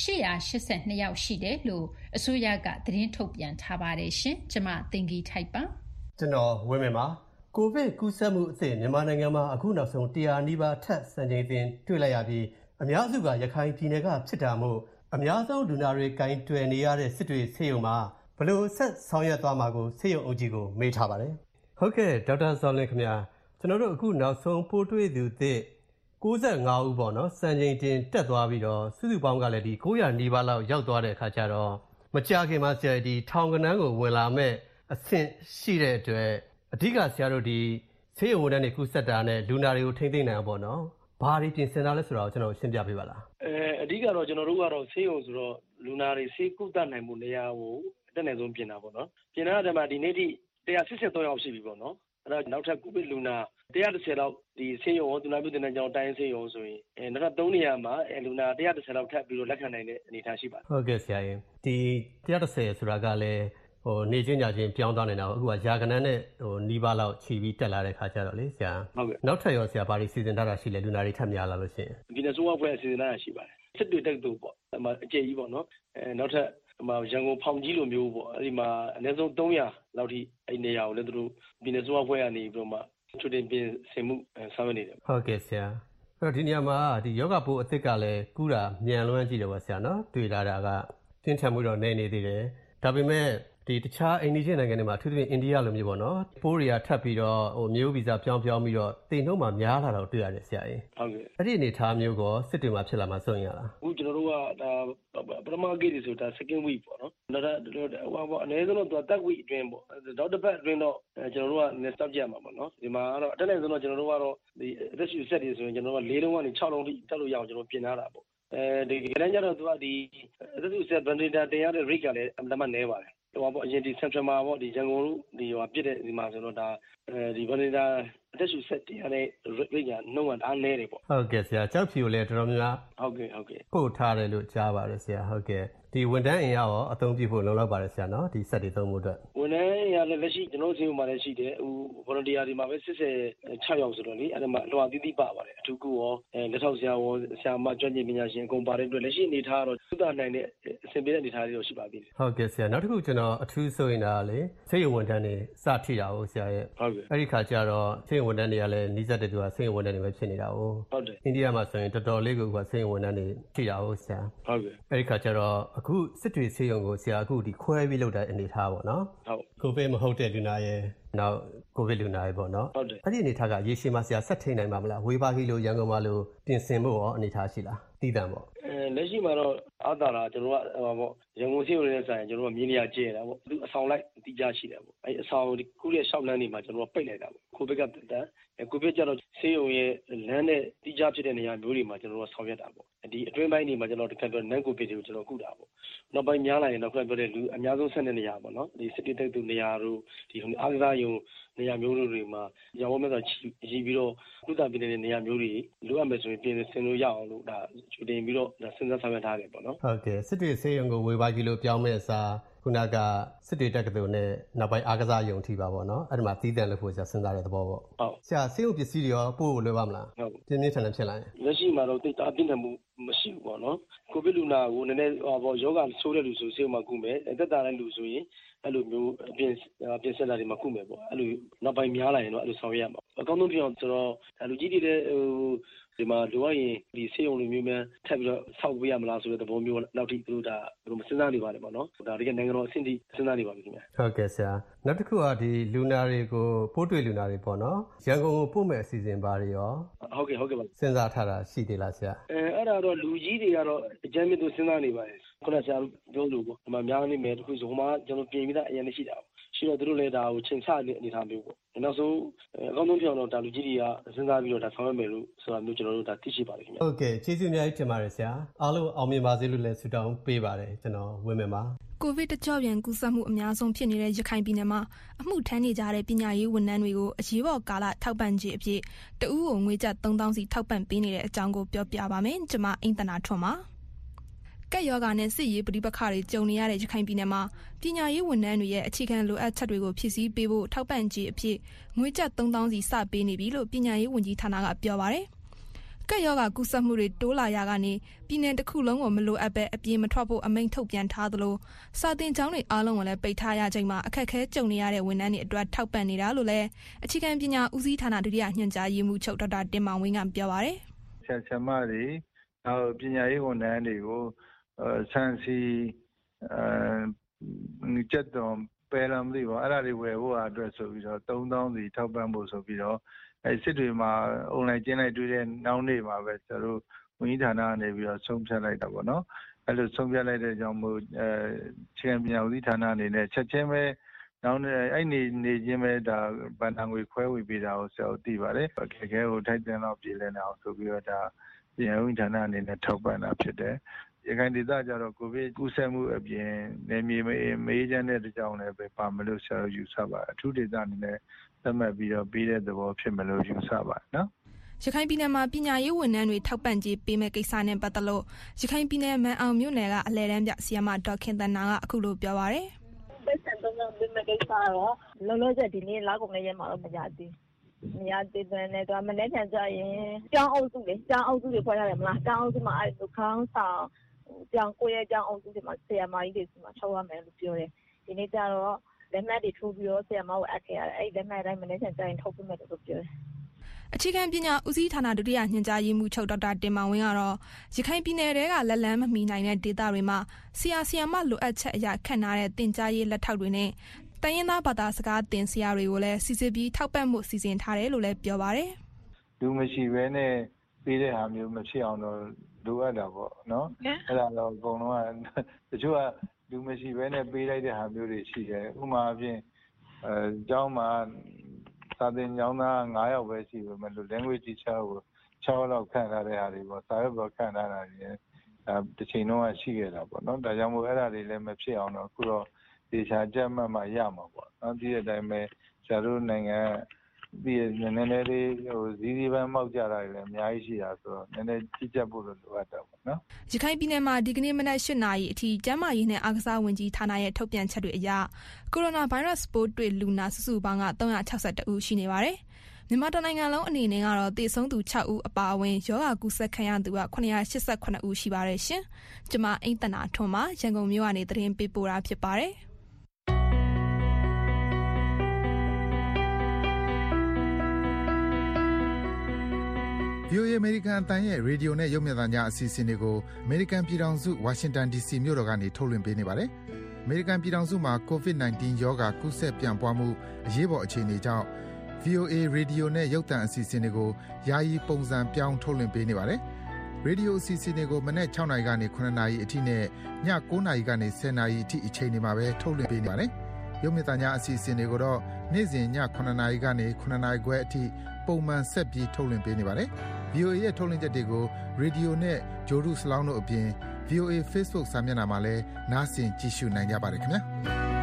882ယောက်ရှိတယ်လို့အစိုးရကသတင်းထုတ်ပြန်ထားပါတယ်ရှင်။ကျွန်မသင်္ကီထိုက်ပါ။ကျွန်တော်ဝင်းမင်းပါ။ကိုဗစ်ကူးစက်မှုအသစ်မြန်မာနိုင်ငံမှာအခုနောက်ဆုံး100နီးပါးထပ်စံချိန်တင်တွေ့လိုက်ရပြီးအများစုကရခိုင်ပြည်နယ်ကဖြစ်တာမို့အများဆုံးလူနာတွေကင်တွယ်နေရတဲ့စစ်တွေဆေးရုံမှာဘလို့ဆက်ဆောင်ရွက်သွားမှာကိုဆေးရုံအုပ်ကြီးကိုမေးထားပါတယ်။ဟုတ်ကဲ့ဒေါက်တာဇော်လင်းခင်ဗျာကျွန်တော်တို့အခုနောက်ဆုံးပိုးတွေ့သူသစ်95ဦးပေါ့နော်စံချိန်တင်တက်သွားပြီးတော့စုစုပေါင်းကလည်းဒီ900နီးပါးလောက်ရောက်သွားတဲ့အခါကျတော့မကြာခင်မှာဆရာဒီထောင်ကနန်းကိုဝင်လာမဲ့အဆင့်ရှိတဲ့အတွက်အဓိကဆရာတို့ဒီဆေးရုံဝန်ထမ်းတွေကူးစက်တာနဲ့လူနာတွေကိုထိမ့်သိမ့်နိုင်အောင်ပေါ့နော်ဘာတွေပြင်ဆင်တာလဲဆိုတော့ကျွန်တော်ရှင်းပြပေးပါလားအဓိကတော့ကျွန်တော်တို့ကတော့ဆေးရုံဆိုတော့လူနာတွေဆေးကုသနိုင်မှုနေရာကိုအတက်နိုင်ဆုံးပြင်တာပေါ့နော်ပြင်တာတဲ့မှာဒီနေ့ထိ183ယောက်ရှိပြီပေါ့နော်အဲ့တော့နောက်ထပ်ကိုဗစ်လူနာ130လောက်ဒီဆေးရုံကိုသူနာပြုတင်တဲ့ကြောင်းတိုင်းဆေးရုံဆိုရင်နောက်ထပ်3နေရာမှာလူနာ130လောက်ထပ်ပြီးတော့လက်ခံနိုင်တဲ့အနေအထားရှိပါတယ်ဟုတ်ကဲ့ဆရာရင်ဒီ130ဆိုတာကလည်းနေချင်းညချင်းပြောင်းသွားနေတာအခုကရာကနန်းနဲ့နီးပါးလောက်ခြီးပြီးတက်လာတဲ့ခါကျတော့လေဆရာဟုတ်ကဲ့နောက်ထပ်ရောဆရာဘာတွေစီစဉ်ထားတာရှိလဲလူနာတွေထပ်များလာလို့ရှိရင်ဒီနေ့ဆိုးအဖွဲ့စီစဉ်ထားတာရှိပါတယ်စစ်တွေတက်တူပေါ့အမအကျယ်ကြီးပေါ့နော်နောက်ထပ်ရန်ကုန်ဖောင်ကြီးလိုမျိုးပေါ့အဲ့ဒီမှာအနည်းဆုံး300လောက်ထိအဲ့နေရာကိုလည်းသူတို့ဒီနေ့ဆိုးအဖွဲ့ကနေပြီးတော့မှထွတင်ပြင်ဆင်မှုဆောင်ရွက်နေတယ်ဟုတ်ကဲ့ဆရာအဲ့တော့ဒီနေရာမှာဒီယောဂပိုးအသစ်ကလည်းကူးတာမြန်လွန်းကြည့်တယ်ပေါ့ဆရာနော်တွေ့လာတာကပြင်းထန်မှုတော့နေနေသေးတယ်ဒါပေမဲ့ဒီတခြားအိန္ဒိယနိုင်ငံတွေမှာအထူးသဖြင့်အိန္ဒိယလိုမျိုးပေါ့နော်ပိုးတွေကထပ်ပြီးတော့မျိုးဗီဇပြောင်းပြီးတော့တိမ်နှုံးမှာများလာတော့တွေ့ရတယ်ဆရာကြီးဟုတ်ကဲ့အဲ့ဒီအနေထားမျိုးကောစစ်တွေမှာဖြစ်လာမှာစိုးရင်ရလားအခုကျွန်တော်တို့ကဒါပထမဂိတ်တွေဆိုတာ second week ပေါ့နော်နောက်အနည်းဆုံးတော့ third week အတွင်းပေါ့နောက်တစ်ပတ်အတွင်းတော့ကျွန်တော်တို့က stop ကြရမှာပေါ့နော်ဒီမှာကတော့အတက်နိုင်ဆုံးတော့ကျွန်တော်တို့ကတော့ဒီအသက်ရှူဆက်တွေဆိုရင်ကျွန်တော်တို့က4လုံးကနေ6လုံးထိတက်လို့ရအောင်ကျွန်တော်ပြင်ထားတာပေါ့ဒီကနေ့ကျတော့သူကဒီအသက်ရှူဆက် ventilator တင်ရတဲ့ rate ကလည်းအမှန်တမ်းနည်းပါတယ်ဟိုပေါ့အရင်ဒီ central မှာပေါ့ဒီရန်ကုန်တို့ဒီဟိုပြစ်တဲ့ဒီမှာဆိုတော့ဒါဒီ ventilator အသက်ရှူဆက်တင်ရတဲ့ rate ကနှုန်းကအားနည်းတယ်ပေါ့ဟုတ်ကဲ့ဆရာကြောက်ဖြူလည်းတော်တော်များဟုတ်ကဲ့ပို့ထားတယ်လို့ကြားပါတယ်ဆရာဟုတ်ကဲ့ဒီဝန်ထမ်းအင်အားရောအသုံးပြုဖို့လုံလောက်ပါတယ်ဆရာနော်ဒီဆက်တွေသုံးဖို့အတွက်ဝန်ထမ်းအင်အားလည်းလက်ရှိကျွန်တော်တို့စီမှာလည်းရှိတယ်ဟို volunteer တွေမှာပဲ86ယောက်ဆိုတော့လေအဲ့ဒါမှအလွှာသီးသီးပါပါတယ်အထူးကူရောလက်ထောက်ဆရာရောဆရာမကျွမ်းကျင်ပညာရှင်အကုန်ပါတဲ့အတွက်လက်ရှိအနေထားတော့သုတနိုင်တဲ့အဆင်ပြေတဲ့အနေထားတွေတော့ရှိပါသေးတယ်ဟုတ်ကဲ့ဆရာနောက်တစ်ခုကျွန်တော်အထူးဆိုရင်ဒါလေဆေးရုံဝန်ထမ်းတွေစထိတာဟုတ်ဆရာရဲ့ဟုတ်ကဲ့အဲ့ဒီခါကျတော့ဆေးရုံဝန်ထမ်းတွေကလည်းနီးစပ်တဲ့သူကဆေးရုံဝန်ထမ်းတွေပဲဖြစ်နေတာဟုတ်တယ်အိန္ဒိယမှာဆိုရင်တော်တော်လေးကိုဆေးရုံဝန်ထမ်းတွေထိတာဟုတ်ဆရာဟုတ်ကဲ့အဲ့ဒီခါကျတော့အခုစစ်တွေဆေးရုံကိုဆရာအခုဒီခွဲပြီးလုပ်တဲ့အနေထားပေါ့နော်ဟုတ်ကိုဗစ်မဟုတ်တဲ့လူနာရဲ့နောက်ကိုဗစ်လူနာရဲ့ပေါ့နော်ဟုတ်တယ်အဲ့ဒီအနေထားကရေရှည်မှာဆရာဆက်ထိန်နိုင်ပါမလားဝေဘာဂီလိုရန်ကုန်မှာလိုပြင်ဆင်ဖို့ရောအနေထားရှိလားတည်တံ့ပေါ့လက်ရှိမှာတော့အားတာလားကျွန်တော်ကဟိုပေါ့ရန်ကုန်ဆေးရုံနဲ့ဆိုင်ကျွန်တော်ကမြင်းနေရကျဲတာပေါ့သူအဆောင်လိုက်တိကျရှိတယ်ပေါ့အဲ့အဆောင်ခုရဲ့ရှောက်လန်းနေမှာကျွန်တော်ကပိတ်လိုက်တာပေါ့ကိုဗစ်ကတက်တယ်ကိုဗစ်ကျတော့ဆေးရုံရဲ့လမ်းနဲ့တိကျဖြစ်တဲ့နေရာမျိုးတွေမှာကျွန်တော်ကဆောင်ရွက်တာပေါ့ဒီအတွင်းပိုင်းတွေမှာကျွန်တော်တစ်ခါပြောနန်ကိုဗစ်တွေကိုကျွန်တော်ကုတာပေါ့နောက်ပိုင်းများလာရင်တော့ခုနပြောတဲ့လူအများဆုံးဆက်တဲ့နေရာပေါ့နော်ဒီစစ်တေးတက်သူနေရာတို့ဒီအားကစားရုံနေရာမျိုးတွေမှာရောင်းဝယ်မဲ့ဆိုရီးပြီးတော့ကုသပေးတဲ့နေရာမျိုးတွေလိုအပ်မယ်ဆိုရင်ပြင်ဆင်လို့ရအောင်လို့ဒါchủတင်ပြီးတော့ဒါစဉ်းစားဆောင်ရွက်ထားတယ်ပေါ့နော်ဟုတ်ကဲ့စစ်တွေဆေးရုံကိုဝေဘာကြီးလို့ပြောင်းမဲ့အစားခုနကစစ်တွေတက္ကသိုလ်နဲ့နောက်ပိုင်းအားကစားရုံထိပါပေါ့နော်အဲ့ဒီမှာသီးသန့်လို့ဖို့ဆရာစဉ်းစားတဲ့သဘောပေါ့ဟုတ်ဆရာဆေးရုံပစ္စည်းတွေရောပို့လို့လွယ်ပါမလားဟုတ်ပြင်းပြင်းထန်ထန်ဖြစ်လာရင်လက်ရှိမှာတော့တိတ်အပြင်းထန်မှုမရှိဘူးပေါ့နော်ကိုဗစ်လူနာကိုနည်းနည်းဟောပေါ့ယောဂဆိုးတဲ့လူဆိုဆေးရုံမှာကုမယ်သက်သာတဲ့လူဆိုရင်အဲ့လိုမျိုးပြင်ဆင်တာတွေမှာကုမယ်ပေါ့အဲ့လိုနောက်ပိုင်းများလာရင်တော့အဲ့လိုဆောင်ရွက်ရမှာအကောင်းဆုံးဖြစ်အောင်ဆိုတော့လူကြီးတွေလည်းဒီမှာလိုအပ်ရင်ဒီဆေးရုံလိုမျိုးများထပ်ပြီးတော့ဆောက်ပေးရမလားဆိုတဲ့သဘောမျိုးနောက်ထိသူတို့ဒါဘယ်လိုမစဉ်းစားနေပါလဲပေါ့နော်ဒါတကယ်နိုင်ငံတော်အဆင့်ထိစဉ်းစားနေပါပြီခင်ဗျဟုတ်ကဲ့ဆရာနောက်တစ်ခုကဒီလူနာတွေကိုပိုးတွေ့လူနာတွေပေါ့နော်ရန်ကုန်ကိုပို့မဲ့အစီအစဉ်ပါတွေရောဟုတ်ကဲ့ပါစဉ်းစားထားတာရှိသေးလားဆရာအဲ့ဒါတော့လူကြီးတွေကတော့အကြမ်းမြင့်သူစဉ်းစားနေပါတယ်ခုနဆရာပြောလို့ပေါ့ဒီမှာများနေမယ်တခုဆိုဟိုမှာကျွန်တော်ပြင်ပြီးသားအရင်ရှိတာရှိတော့သူတို့လည်းဒါကိုချိန်ဆတဲ့အနေအထားမျိုးပေါ့နောက်ဆုံးအကောင်းဆုံးပြောင်းတော့ဒါလူကြီးတွေကစဉ်းစားပြီးတော့ဒါဆောင်ရွက်မယ်လို့ဆိုတာမျိုးကျွန်တော်တို့ဒါသိရှိပါတယ်ခင်ဗျဟုတ်ကဲ့ကျေးဇူးအများကြီးတင်ပါတယ်ဆရာအားလုံးအောင်မြင်ပါစေလို့လည်းဆုတောင်းပေးပါတယ်ကျွန်တော်ဝင်းမယ်ပါကိုဗစ်တကျော့ပြန်ကူးစက်မှုအများဆုံးဖြစ်နေတဲ့ရခိုင်ပြည်နယ်မှာအမှုထမ်းနေကြတဲ့ပညာရေးဝန်ထမ်းတွေကိုအရေးပေါ်ကာလထောက်ပံ့ကြေးအဖြစ်တဦးကိုငွေကျပ်3000စီထောက်ပံ့ပေးနေတဲ့အကြောင်းကိုပြောပြပါမယ်ကျွန်မအိမ်တနာထွန်းပါကက်ယောဂါနဲ့စစ်ရေးပဋိပက္ခတွေကြုံနေရတဲ့ရခိုင်ပြည်နယ်မှာပညာရေးဝန်ထမ်းတွေရဲ့အခြေခံလိုအပ်ချက်တွေကိုဖြည့်ဆည်းပေးဖို့ထောက်ပံ့ကြေးအဖြစ်ငွေကျပ်3000စီစပေးနေပြီလို့ပညာရေးဝန်ကြီးဌာနကပြောပါတယ်။ကက်ယောဂါကူးစက်မှုတွေတိုးလာရကနေပြည်နယ်တစ်ခုလုံးကိုမလိုအပ်ပဲအပြေးမထွက်ဖို့အမိန့်ထုတ်ပြန်ထားသလိုစာသင်ကျောင်းတွေအားလုံးကိုလည်းပိတ်ထားရချိန်မှာအခက်အခဲကြုံနေရတဲ့ဝန်ထမ်းတွေအတွက်ထောက်ပံ့နေတာလို့လည်းအခြေခံပညာဦးစီးဌာနဒုတိယညွှန်ကြားရေးမှူးချုပ်ဒေါက်တာတင်မောင်ဝင်းကပြောပါတယ်။ဆရာမတွေနောက်ပညာရေးဝန်ထမ်းတွေကိုဆန်စီကျက်သွန်ပဲလာမသိပါအဲ့ဒါတွေဝယ်ဖို့အတွက်ဆိုပြီးတော့3000စီထောက်ပံ့ဖို့ဆိုပြီးတော့စစ်တွေမှာအွန်လိုင်းကျင်းလိုက်တွေ့တဲ့နောက်နေ့မှာပဲကျွန်တော်တို့ဝန်ကြီးဌာနကနေပြီးတော့ဆုံးဖြတ်လိုက်တာပေါ့နော်အဲ့လိုဆုံးဖြတ်လိုက်တဲ့ကြောင့်မို့အခြေခံပညာဦးစီးဌာနအနေနဲ့ချက်ချင်းပဲနောက်အဲ့နေချင်းပဲဒါဗန်တန်ငွေခွဲဝေပေးတာကိုဆရာတို့သိပါတယ်အခက်အခဲကိုထိုက်တန်တော့ပြည်လဲနေအောင်ဆိုပြီးတော့ဒါပြည်ဦးဌာနအနေနဲ့ထောက်ပံ့တာဖြစ်တယ်ရခိုင်ဒေသကျတော့ကိုဗစ်ကူးစက်မှုအပြင်နေမြေမေးချမ်းတဲ့ကြောင့်လည်းပဲပါမလို့ဆရာတို့ယူဆပါအထူးဒေသအနေနဲ့သတ်မှတ်ပြီးတော့ပြီးတဲ့သဘောဖြစ်မလို့ယူဆပါနော်ရခိုင်ပြည်နယ်မှာပညာရေးဝန်ထမ်းတွေထောက်ပံ့ကြေးပေးမဲ့ကိစ္စနဲ့ပတ်သက်လို့ရခိုင်ပြည်နယ်မန်အောင်မြို့နယ်ကအလဲတန်းပြဆီယမဒေါက်ခင်တနာကအခုလိုပြောပါရယ်ပတ်စံတော့ပေးမဲ့ကိစ္စတော့လောလောဆယ်ဒီနေ့လောက်ကုန်ရဲ့မှာတော့မရသေးမရသေးတဲ့နဲ့တော့မနေ့ပြန်ကြရင်ကျောင်းအုပ်စုတွေဖွဲ့ရတယ်မလားကျောင်းအုပ်စုမှာအဲ့လိုခေါင်းဆောင်ကျောင်းကိုရဲ့ကျောင်းအုပ်စုတွေမှာဆရာမကြီးတွေစီမှာထုတ်ရမယ်လို့ပြောတယ်ဒီနေ့ကျတော့လက်မှတ်တွေထိုးပြီးတော့ဆရာမကိုအပ်ခဲ့ရတယ်အဲ့လက်မှတ်တိုင်းမနေ့ပြန်ကြရင်ထုတ်ပေးမယ်လို့ပြောတယ်အခြေခံပညာဦးစီးဌာနဒုတိယညွှန်ကြားရေးမှူးချုပ်ဒေါက်တာတင်မောင်ဝင်းကတော့ရခိုင်ပြည်နယ်ကလက်လန်းမမီနိုင်တဲ့ဒေသတွေမှာဆရာမလိုအပ်ချက်အရခန့်ထားတဲ့တင်ကြားရေးလက်ထောက်တွေနဲ့တိုင်းရင်းသားဘာသာစကားသင်ဆရာတွေကိုလည်းစီစစ်ပြီးထောက်ပံ့မှုစီစဉ်ထားတယ်လို့လည်းပြောပါတယ်လူမရှိဘဲနဲ့ပေးတဲ့ဟာမျိုးမဖြစ်အောင်တော့လိုအပ်တာပေါ့နော်အဲ့ဒါတော့အကုန်လုံးကတချို့ကလူမရှိဘဲနဲ့ပေးလိုက်တဲ့ဟာမျိုးတွေရှိတယ်ဥပမာအဖြစ်ကျောင်းမှာစာသင်ကျောင်းသား9ယောက်ပဲရှိပေမဲ့လို့ language teacher ကို6ယောက်လောက်ခန့်ထားတဲ့ဟာတွေပေါ့စာရွက်ပေါ်ခန့်ထားတာတွေတစ်ချိန်လုံးကရှိခဲ့တာပေါ့နော်ဒါကြောင့်မို့အဲ့ဒါတွေလည်းမဖြစ်အောင်တော့အခုတော့ဒေချာကြက်မှတ်မှရမှာပေါ့နော်ဒီတဲ့အတိုင်းပဲဆရာတို့နိုင်ငံပြီးနည်းနည်းလေးဇီးပန်းမောက်ကြတာတွေလည်းအများကြီးရှိတာဆိုတော့နည်းနည်းကြည့်ကြဖို့လိုအပ်တာပေါ့နော်ရခိုင်ပြည်နယ်မှာဒီကနေ့မနက်8:00 နာရီအထိကျန်းမာရေးနဲ့အားကစားဝန်ကြီးဌာနရဲ့ထုတ်ပြန်ချက်တွေအရကိုရိုနာဗိုင်းရပ်စ်ပိုးတွေ့လူနာစုစုပေါင်းက362ဦးရှိနေပါတယ်မြန်မာတိုင်းနိုင်ငံလုံးအနေနဲ့ကတော့သေဆုံးသူ6ဦးအပါအဝင်ရောဂါကူးစက်ခံရသူက988ဦးရှိပါတယ်ရှင်ကျွန်မအိမ့်တနာထွန်းမှာရန်ကုန်မြို့ကနေသတင်းပေးပို့တာဖြစ်ပါတယ် VOA အမေရိကန်အသံရဲ့ရေဒီယိုနဲ့ရုပ်မြင်သံကြားအစီအစဉ်တွေကိုအမေရိကန်ပြည်ထောင်စုဝါရှင်တန် DC မြို့တော်ကနေထုတ်လွှင့်ပေးနေပါတယ်။အမေရိကန်ပြည်ထောင်စုမှာ COVID-19 ရောဂါကူးစက်ပြန့်ပွားမှုအရေးပေါ်အခြေအနေကြောင့် VOA ရေဒီယိုနဲ့ရုပ်သံအစီအစဉ်တွေကိုယာယီပုံစံပြောင်းထုတ်လွှင့်ပေးနေပါတယ်။ရေဒီယိုအစီအစဉ်တွေကိုမနက်6:00 နာရီကနေ9:00 နာရီအထိနဲ့ည9:00 နာရီကနေ10:00 နာရီအထိအချိန်တွေမှာပဲထုတ်လွှင့်ပေးနေပါတယ်။ရုပ်မြင်သံကြားအစီအစဉ်တွေကိုတော့နေ့စဉ်ည9:00 နာရီကနေ9:00 နာရီခွဲအထိပုံမှန်ဆက်ပြီးထုတ်လွှင့်ပေးနေပါတယ်။ VOA ရဲ့ထုတ်လွှင့်ချက်တွေကိုရေဒီယိုနဲ့ဂျိုဒုစလောင်းတို့အပြင် VOA Facebook စာမျက်နှာမှာလည်းနားဆင်ကြည့်ရှုနိုင်ကြပါတယ်ခင်ဗျာ။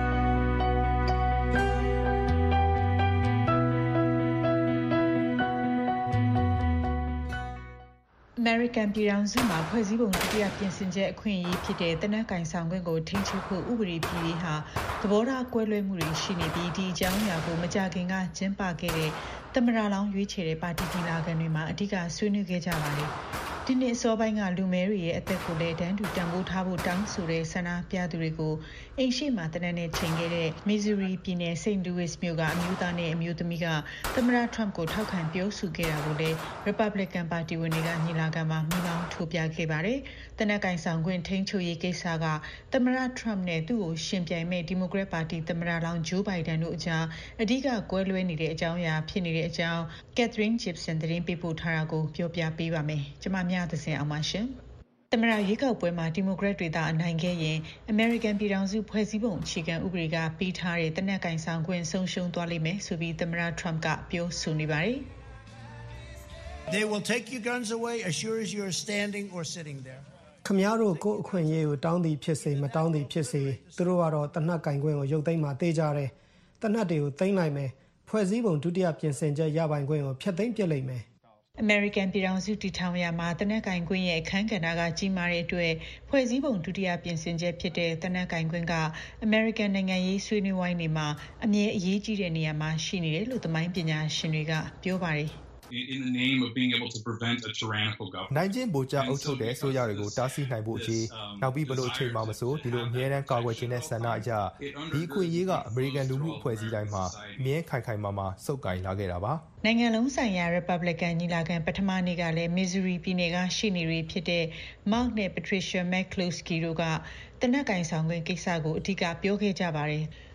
American ပြည်ထောင်စုမှာဖွဲ့စည်းပုံဒုတိယပြင်ဆင်ချက်အခွင့်အရေးဖြစ်တဲ့တနက်ကင်ဆောင်ခွင့်ကိုထိန်းချုပ်ဖို့ဥပဒေပြည်ရေးဟာသဘောထားကွဲလွဲမှုတွေရှိနေပြီးဒီအကြောင်းအရာကိုမကြာခင်ကကျင်းပခဲ့တဲ့သမ္မတလောင်းရွေးချယ်တဲ့ပါတီပြည်လာခံတွေမှာအဓိကဆွေးနွေးခဲ့ကြပါတယ်။ဒီနေ့အစောပိုင်းကလူမဲတွေရဲ့အသက်ကိုလည်းတန်းတူတန်ဖိုးထားဖို့တောင်းဆိုတဲ့ဆန္ဒပြသူတွေကိုအိမ်ရှိမှတနက်နေ့ချိန်ခဲ့တဲ့ Missouri ပြည်နယ် St. Louis မြို့ကအမျိုးသားနဲ့အမျိုးသမီးကသမ္မတ Trump ကိုထောက်ခံပြောဆိုခဲ့တာကိုလည်း Republican ပါတီဝင်တွေကညီလာခံမှာမိမောင်းထိုးပြခဲ့ပါတယ်။တနက်ကင်ဆောင်ခွင့်ထိန်းချုပ်ရေးကိစ္စကသမ္မတ Trump နဲ့သူ့ကိုရှင်ပြိုင်မဲ့ Democrat ပါတီသမ္မတလောင်း Joe Biden တို့အကြားအဓိကကွဲလွဲနေတဲ့အကြောင်းအရာဖြစ်နေတဲ့အကြောင်း Catherine Gibson သတင်းပေးပို့ထားတာကိုပြောပြပေးပါမယ်။ကျွန်မမြသစင်အောင်ပါရှင်။သမ္မတရွေးကောက်ပွဲမှာဒီမိုကရက်တွေသာအနိုင်ခဲ့ရင် American ပြည်ထောင်စုဖွဲ့စည်းပုံအခြေခံဥပဒေကပေးထားတဲ့တနက်ကင်ဆောင်ခွင့်ဆုံးရှုံးသွားလိမ့်မယ်ဆိုပြီးသမ္မတ Trump ကပြောဆိုနေပါတယ်။ They will take your guns away as sure as you're standing or sitting there. ခမည်းတော်ကိုအခွင့်အရေးကိုတောင်းသည်ဖြစ်စေမတောင်းသည်ဖြစ်စေသူတို့ကတော့တနက်ကင်ခွင့်ကိုရုပ်သိမ်းမှတေးကြတယ်။တနက်တွေကိုသိမ်းလိုက်မယ်။ဖွဲ့စည်းပုံဒုတိယပြင်ဆင်ချက်ရပိုင်ခွင့်ကိုဖျက်သိမ်းပစ်လိုက်မယ်။ American ပြည်ထောင်စုတည်ထောင်ရာမှာတနက်ကင်ခွင့်ရဲ့အခန်းကဏ္ဍကကြီးမားတဲ့အတွက်ဖွဲ့စည်းပုံဒုတိယပြင်ဆင်ချက်ဖြစ်တဲ့တနက်ကင်ခွင့်က American နိုင်ငံရေးဆွေးနွေးဝိုင်းတွေမှာအမြဲအရေးကြီးတဲ့နေရာမှာရှိနေတယ်လို့သမိုင်းပညာရှင်တွေကပြောပါတယ်။ in the name of being able to prevent a tyrannical government နိုင်ချင်းဗိုလ်ချအုပ်ချုပ်တဲ့အစိုးရတွေကိုတားဆီးနိုင်ဖို့အရေးနောက်ပြီးဘလို့အချိန်မှမဆိုဒီလိုအမြဲတမ်းကာကွယ်ခြင်းနဲ့ဆန္ဒအရဒီအခွင့်အရေးကအမေရိကန်လူမှုအဖွဲ့အစည်းတိုင်းမှာအမြဲခိုင်ခိုင်မာမာစုပ်ကိုင်လာခဲ့တာပါနိုင်ငံလုံးဆိုင်ရာ Republican ညီလာခံပထမနေ့ကလည်း Missouri ပြည်နယ်ကရှေ့နေတွေဖြစ်တဲ့ Mark နဲ့ Patricia McCloskey တို့ကတနက်ကင်ဆောင်ခွင့်ကိစ္စကိုအဓိကပြောခဲ့ကြပါတယ်။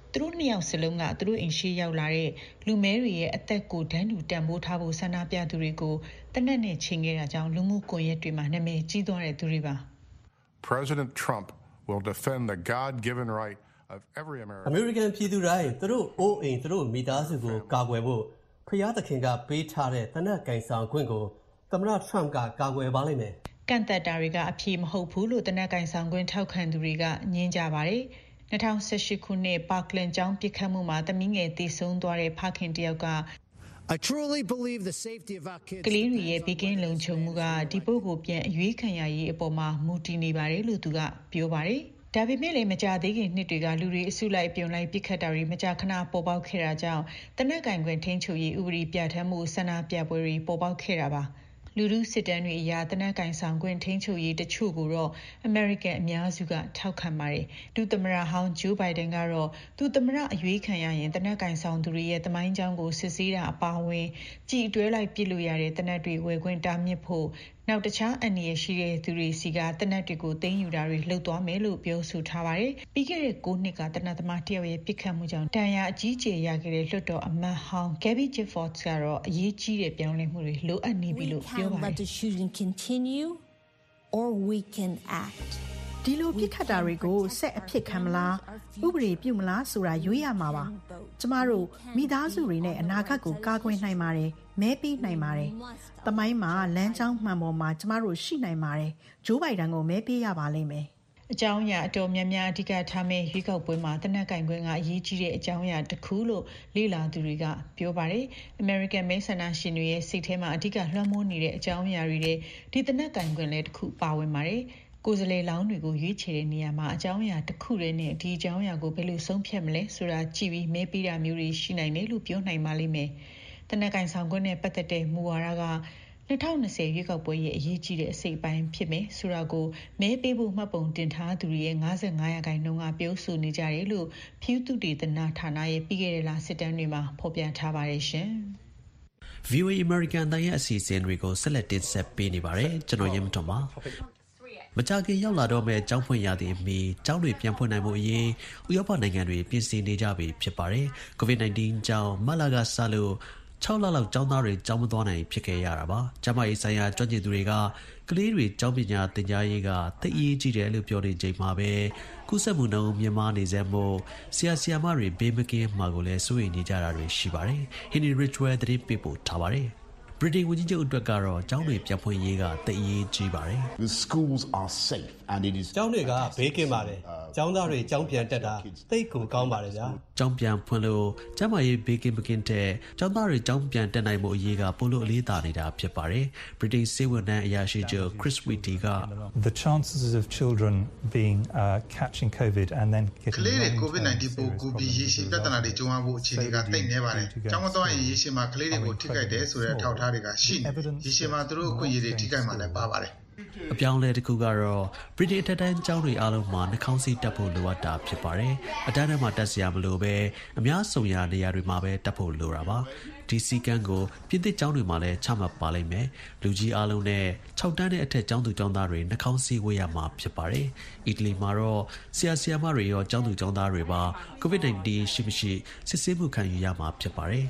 သူတို့နှစ်ယောက်စလုံးကသူတို့အိမ်ရှိရောက်လာတဲ့လူမဲတွေရဲ့အသက်ကိုတန်းတူတန်ဖိုးထားဖို့ဆန္ဒပြသူတွေကိုတနက်နဲ့ချိန်ခဲ့တာကြောင့်လူမှုကွန်ရက်တွေမှာနာမည်ကြီးသွားတဲ့သူတွေပါ President Trump will defend the God-given right of every American. American ပြည်သူတိုင်းသူတို့အိုးအိမ်သူတို့မိသားစုကိုကာကွယ်ဖို့ဖျားသခင်ကပေးထားတဲ့တနက်ကင်ဆောင်ခွင့်ကိုသမ္မတ Trump ကကာကွယ်ပါလိမ့်မယ်ကန့်သက်တာတွေကအပြည့်မဟုတ်ဘူးလို့တနက်ကင်ဆောင်ခွင့်ထောက်ခံသူတွေကညင်းကြပါတယ်2018ခုနှစ်ပါကလင်ကျောင်းပစ်ခတ်မှုမှာသမီးငယ်တည်ဆုံသွားတဲ့ဖခင်တယောက်က I truly believe the safety of our kids ကလေးတွေရဲ့ဘေးကင်းလုံခြုံမှုကဒီပုဂ္ဂိုလ်ပြန်အရွေးခံရရေးအပေါ်မှာမူတည်နေပါတယ်လို့သူကပြောပါတယ်ဒါပေမဲ့လည်းမကြသေးခင်နှစ်တွေကလူတွေအစုလိုက်ပြုံလိုက်ပြစ်ခတ်တာတွေမကြာခဏပေါ်ပေါက်ခဲ့တာကြောင့်တနက်ကင်ခွင့်ထိန်းချုပ်ရေးဥပဒေပြဋ္ဌာန်းမှုဆန္ဒပြပွဲတွေပေါ်ပေါက်ခဲ့တာပါလူလူစစ်တမ်းတွေအရတနက်ကင်ဆောင်ခွင့်ထိန်းချုပ်ရေးတချို့ကိုတော့ American အများစုကထောက်ခံပါတယ်။ဒုသမ္မတဟောင်း Joe Biden ကတော့သူသမ္မတအရွေးခံရရင်တနက်ကင်ဆောင်သူတွေရဲ့သမိုင်းကြောင်းကိုစစ်ဆေးတာအပါအဝင်ကြည်တွဲလိုက်ပြစ်လို့ရတဲ့တနက်တွေဝယ်ခွင့်တားမြစ်ဖို့နောက်တခြားအန္တရာယ်ရှိတဲ့သူတွေစီကတနက်တွေကိုသိမ်းယူတာတွေလှုပ်သွားမယ်လို့ပြောဆိုထားပါတယ်။ပြီးခဲ့တဲ့9နှစ်ကတနက်သမားတယောက်ရဲ့ပြစ်ခတ်မှုကြောင့်တန်ရာအကြီးကျယ်ရခဲ့တဲ့လွှတ်တော်အမတ်ဟောင်း Gabby Giffords ကတော့အရေးကြီးတဲ့ပြောင်းလဲမှုတွေလိုအပ်နေပြီလို့ပြောပါတယ် Let the shooting continue or we can act ဒီလိုပြစ်ခတ်တာတွေကိုဆက်အဖြစ်ခံမလားဥပဒေပြုမလားဆိုတာရွေးရမှာပါကျမတို့မိသားစုတွေနဲ့အနာဂတ်ကိုကာကွယ်နိုင်ပါတယ်မဲပေးနိုင်ပါတယ်တမိုင်းမှာလမ်းကြောင်းမှန်ပေါ်မှာကျမတို့ရှိနိုင်ပါတယ်ဂျိုးဘိုင်ဒန်ကိုမဲပေးရပါလိမ့်မယ်အကြောင်းအရာအတော်များများအဓိကထားမဲ့ရွေးကောက်ပွဲမှာတနက်ကင်ခွင့်ကအရေးကြီးတဲ့အကြောင်းအရာတစ်ခုလို့လေ့လာသူတွေကပြောပါတယ် American မဲဆန္ဒရှင်တွေရဲ့စိတ်ထဲမှာအဓိကလွှမ်းမိုးနေတဲ့အကြောင်းအရာတွေဒီတနက်ကင်ခွင့်လည်းတစ်ခုပါဝင်ပါတယ်ကိုယ်စားလှယ်လောင်းတွေကိုရွေးချယ်တဲ့နေရာမှာအကြောင်းအရာတစ်ခုတည်းနဲ့ဒီအကြောင်းအရာကိုဘယ်လိုဆုံးဖြတ်မလဲဆိုတာကြည့်ပြီးမဲပေးတာမျိုးတွေရှိနိုင်တယ်လို့ပြောနိုင်ပါလိမ့်မယ်တနက်ကင်ဆောင်ခွင့်နဲ့ပတ်သက်တဲ့မူဝါဒက2020ရွေးကောက်ပွဲရဲ့အရေးကြီးတဲ့အစိတ်ပိုင်းဖြစ်မယ်ဆိုတာကိုမဲပေးဖို့မှတ်ပုံတင်ထားသူတွေရဲ့55%ကပြောဆိုနေကြတယ်လို့ Pew သုတေသနဌာနရဲ့ပြီးခဲ့တဲ့လစစ်တမ်းတွေမှာဖော်ပြထားပါတယ်ရှင် VOA American တန်ရဲ့အစီအစဉ်တွေကိုဆက်လက်တင်ဆက်ပေးနေပါတယ်ကျွန်တော်ရမထွန်းပါမကြခင်ရောက်လာတော့မဲ့ကျောင်းဖွင့်ရသည့်အမီကျောင်းတွေပြန်ဖွင့်နိုင်မှုအရေးဥရောပနိုင်ငံတွေပြင်ဆင်နေကြပြီဖြစ်ပါတယ် COVID-19 ကြောင့်မလာကစလို့6လလောက်ကျောင်းသားတွေကျောင်းမသွားနိုင်ဖြစ်ခဲ့ရတာပါ။ကျမရေးဆိုင်ရာကျွမ်းကျင်သူတွေကကလေးတွေကျောင်းပညာသင်ကြားရေးကသိအရေးကြီးတယ်လို့ပြောနေချိန်မှာပဲကုသမှုနှုန်းမြင့်မားနေစေမို့ဆရာမတွေဘေးမကင်းမှာကိုလည်းစိုးရိမ်နေကြတာတွေရှိပါတယ်။ Henry Ridgwell သတင်းပေးပို့ထားပါတယ်။ ဗြိတိန်ဝန်ကြီးချုပ်အတွက်ကတော့ကျောင်းတွေပြန်ဖွင့်ရေးကသိအရေးကြီးပါတယ် The schools are safe and it is ကျောင်းတွေကဘေးကင်းပါတယ်ကျောင်းသားတွေကျောင်းပြန်တက်တာသိကိုကောင်းပါတယ်ဗျာကျောင်းပြန်ဖွင့်လို့ကျမရေးဘေးကင်းမကင်းတဲ့ကျောင်းသားတွေကျောင်းပြန်တက်နိုင်မှုအရေးကပိုလို့အလေးသာနေတာဖြစ်ပါတယ်ဗြိတိန်စေဝန်ထမ်းအရာရှိချုပ် Chris Whitty က The chances of children being catching COVID and then getting ကလေးတွေ COVID-19 ပိုးကူးပြီးရေရှည်ပြဿနာတွေကြုံရဖို့အခြေအနေကတိတ်နေပါတယ်ကျောင်းမသွားရင်ရေရှည်မှာကလေးတွေကိုထိခိုက်တယ်ဆိုတဲ့အထောက်အထားတွေကရှိနေရေရှည်မှာသူတို့အခွင့်အရေးတွေထိခိုက်မှာလည်းပါပါတယ်အပြောင်းလဲတစ်ခုကတော့ဗြိတိန်အထက်တန်းကျောင်းတွေအားလုံးမှာနှာခေါင်းစည်းတပ်ဖို့လိုအပ်တာဖြစ်ပါတယ်အတန်းထဲမှာတက်စရာမလိုပဲအများဆုံးရာနေရာတွေမှာပဲတက်ဖို့လိုတာပါဒီစီကန်းကိုပြည်သစ်ကျောင်းတွေမှာလည်းချမှတ်ပါလိမ့်မယ်လူကြီးအားလုံးနဲ့6တန်းနဲ့အထက်ကျောင်းသူကျောင်းသားတွေနှာခေါင်းစည်းဝတ်ရမှာဖြစ်ပါတယ်အီတလီမှာတော့ဆရာမတွေရောကျောင်းသူကျောင်းသားတွေပါ COVID-19 ရှိမရှိစစ်ဆေးမှုခံယူရမှာဖြစ်ပါတယ်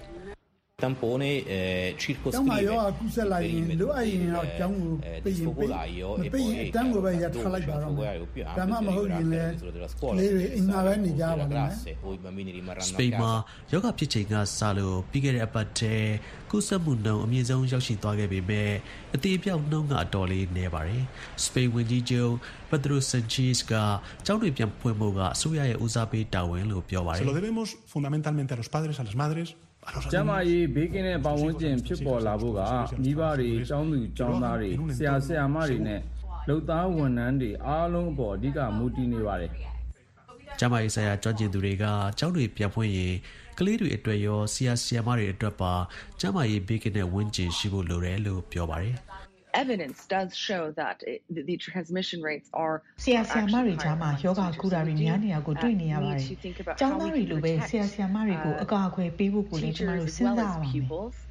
tampone circoscriveကူးစက်လိုက်ရင်လိုအပ်ရင်တော့ကျောင်းကိုပြင်ပေးမပေးရင်အတန်းကိုပဲရထားလိုက်ပါတော့ဒါမှမဟုတ်ရင်လည်းလေးတွေအင်္ဂါပဲနေကြပါလိမ့်မယ်စပိန်မှာယောဂဖြစ်ချိန်ကစလို့ပြီးခဲ့တဲ့အပတ်တည်းကူးစက်မှုနှုန်းအမြင့်ဆုံးရောက်ရှိသွားခဲ့ပေမဲ့အသေးပြောက်နှုန်းကအတော်လေးနည်းပါတယ်စပိန်ဝန်ကြီးချုပ်Pedro Sánchez ကကျောင်းတွေပြန်ဖွင့်ဖို့ကအစိုးရရဲ့ဦးစားပေးတာဝန်လို့ပြောပါတယ် Se lo debemos fundamentalmente a los padres, a las madres ကျမရေးဘေးကင်းတဲ့ပတ်ဝန်းကျင်ဖြစ်ပေါ်လာဖို့ကမိဘတွေကျောင်းသူကျောင်းသားတွေဆရာမတွေနဲ့လုပ်သားဝန်ထမ်းတွေအားလုံးအပေါ်အဓိကမူတည်နေပါတယ်ကျမရေးဆိုင်ရာကျွမ်းကျင်သူတွေကကျောင်းတွေပြန်ဖွင့်ရင်ကလေးတွေအတွက်ရောဆရာမတွေအတွက်ပါကျမရေးဘေးကင်းတဲ့ဝန်းကျင်ရှိဖို့လိုတယ်လို့ပြောပါတယ် Evidence does show that the transmission rates are ဆရာမတွေကြားမှာယောဂကုတာတွေများနေတာကိုတွေ့နေရပါတယ်။ကျောင်းသားတွေလိုပဲဆရာမတွေကိုအကာအကွယ်ပေးဖို့ကိုလည်းကျမတို့စဉ်းစားရပါမယ်။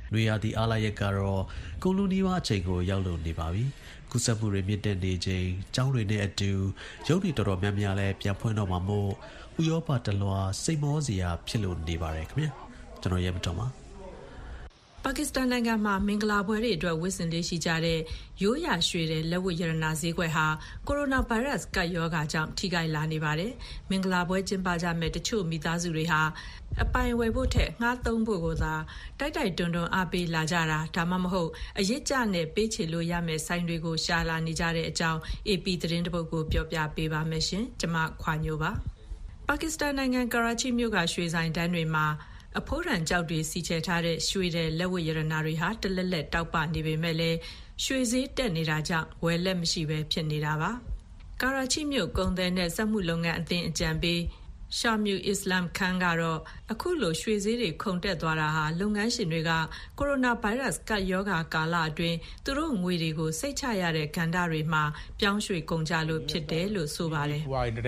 နွေရာသီအားလရက်ကတော့ကုန်လူနီးပါးအချိန်ကိုရောက်လို့နေပါပြီကူးစက်မှုတွေမြင့်တက်နေချိန်ကျောင်းတွေနဲ့အတူရုပ်တွေတော်တော်များများလည်းပြန်ဖွင့်တော့မှာမို့ဥရောပတလွှာစိတ်မောစရာဖြစ်လို့နေပါတယ်ခင်ဗျာကျွန်တော်ရဲမတော်ပါပါကစ္စတန်နိုင်ငံမှာမင်္ဂလာပွဲတွေအတွက်ဝတ်ဆင်လေးရှိကြတဲ့ရိုးရာရွှေတဲ့လက်ဝတ်ရတနာဈေးကွက်ဟာကိုရိုနာဗိုင်းရပ်စ်ကပ်ရောဂါကြောင့်ထိခိုက်လာနေပါတယ်။မင်္ဂလာပွဲကျင်းပကြမဲ့တချို့မိသားစုတွေဟာအပိုင်ဝယ်ဖို့ထက်ငှားသုံးဖို့ကိုသာတိုက်တွန်းအားပေးလာကြတာဒါမှမဟုတ်အရစ်ကျနဲ့ပေးချေလို့ရမယ့်ဆိုင်တွေကိုရှာလာနေကြတဲ့အကြောင်း AP သတင်းတစ်ပုဒ်ကိုပြောပြပေးပါမယ်ရှင်။ကျွန်မခွာညိုပါ။ပါကစ္စတန်နိုင်ငံကရာချီမြို့ကရွှေဆိုင်တန်းတွေမှာအဖိုးရန်ကြောက်တွေစီချဲထားတဲ့ရွှေတဲ့လက်ဝတ်ရတနာတွေဟာတလက်လက်တောက်ပနေပေမဲ့လည်းရွှေဈေးတက်နေတာကြောင့်ဝယ်လက်မရှိပဲဖြစ်နေတာပါ။ကာရာချီမြို့ကုန်သည်နဲ့စက်မှုလုပ်ငန်းအသင်းအကြံပေးရှာမြူအစ္စလမ်ခန်းကတော့အခုလိုရွှေဈေးတွေခုန်တက်သွားတာဟာလုပ်ငန်းရှင်တွေကကိုရိုနာဗိုင်းရပ်စ်ကပ်ရောဂါကာလအတွင်းသူတို့ငွေတွေကိုစိတ်ချရတဲ့ကဏ္ဍတွေမှာပြောင်းရွှေ့ကုန်ကြလို့ဖြစ်တယ်လို့ဆိုပါတယ်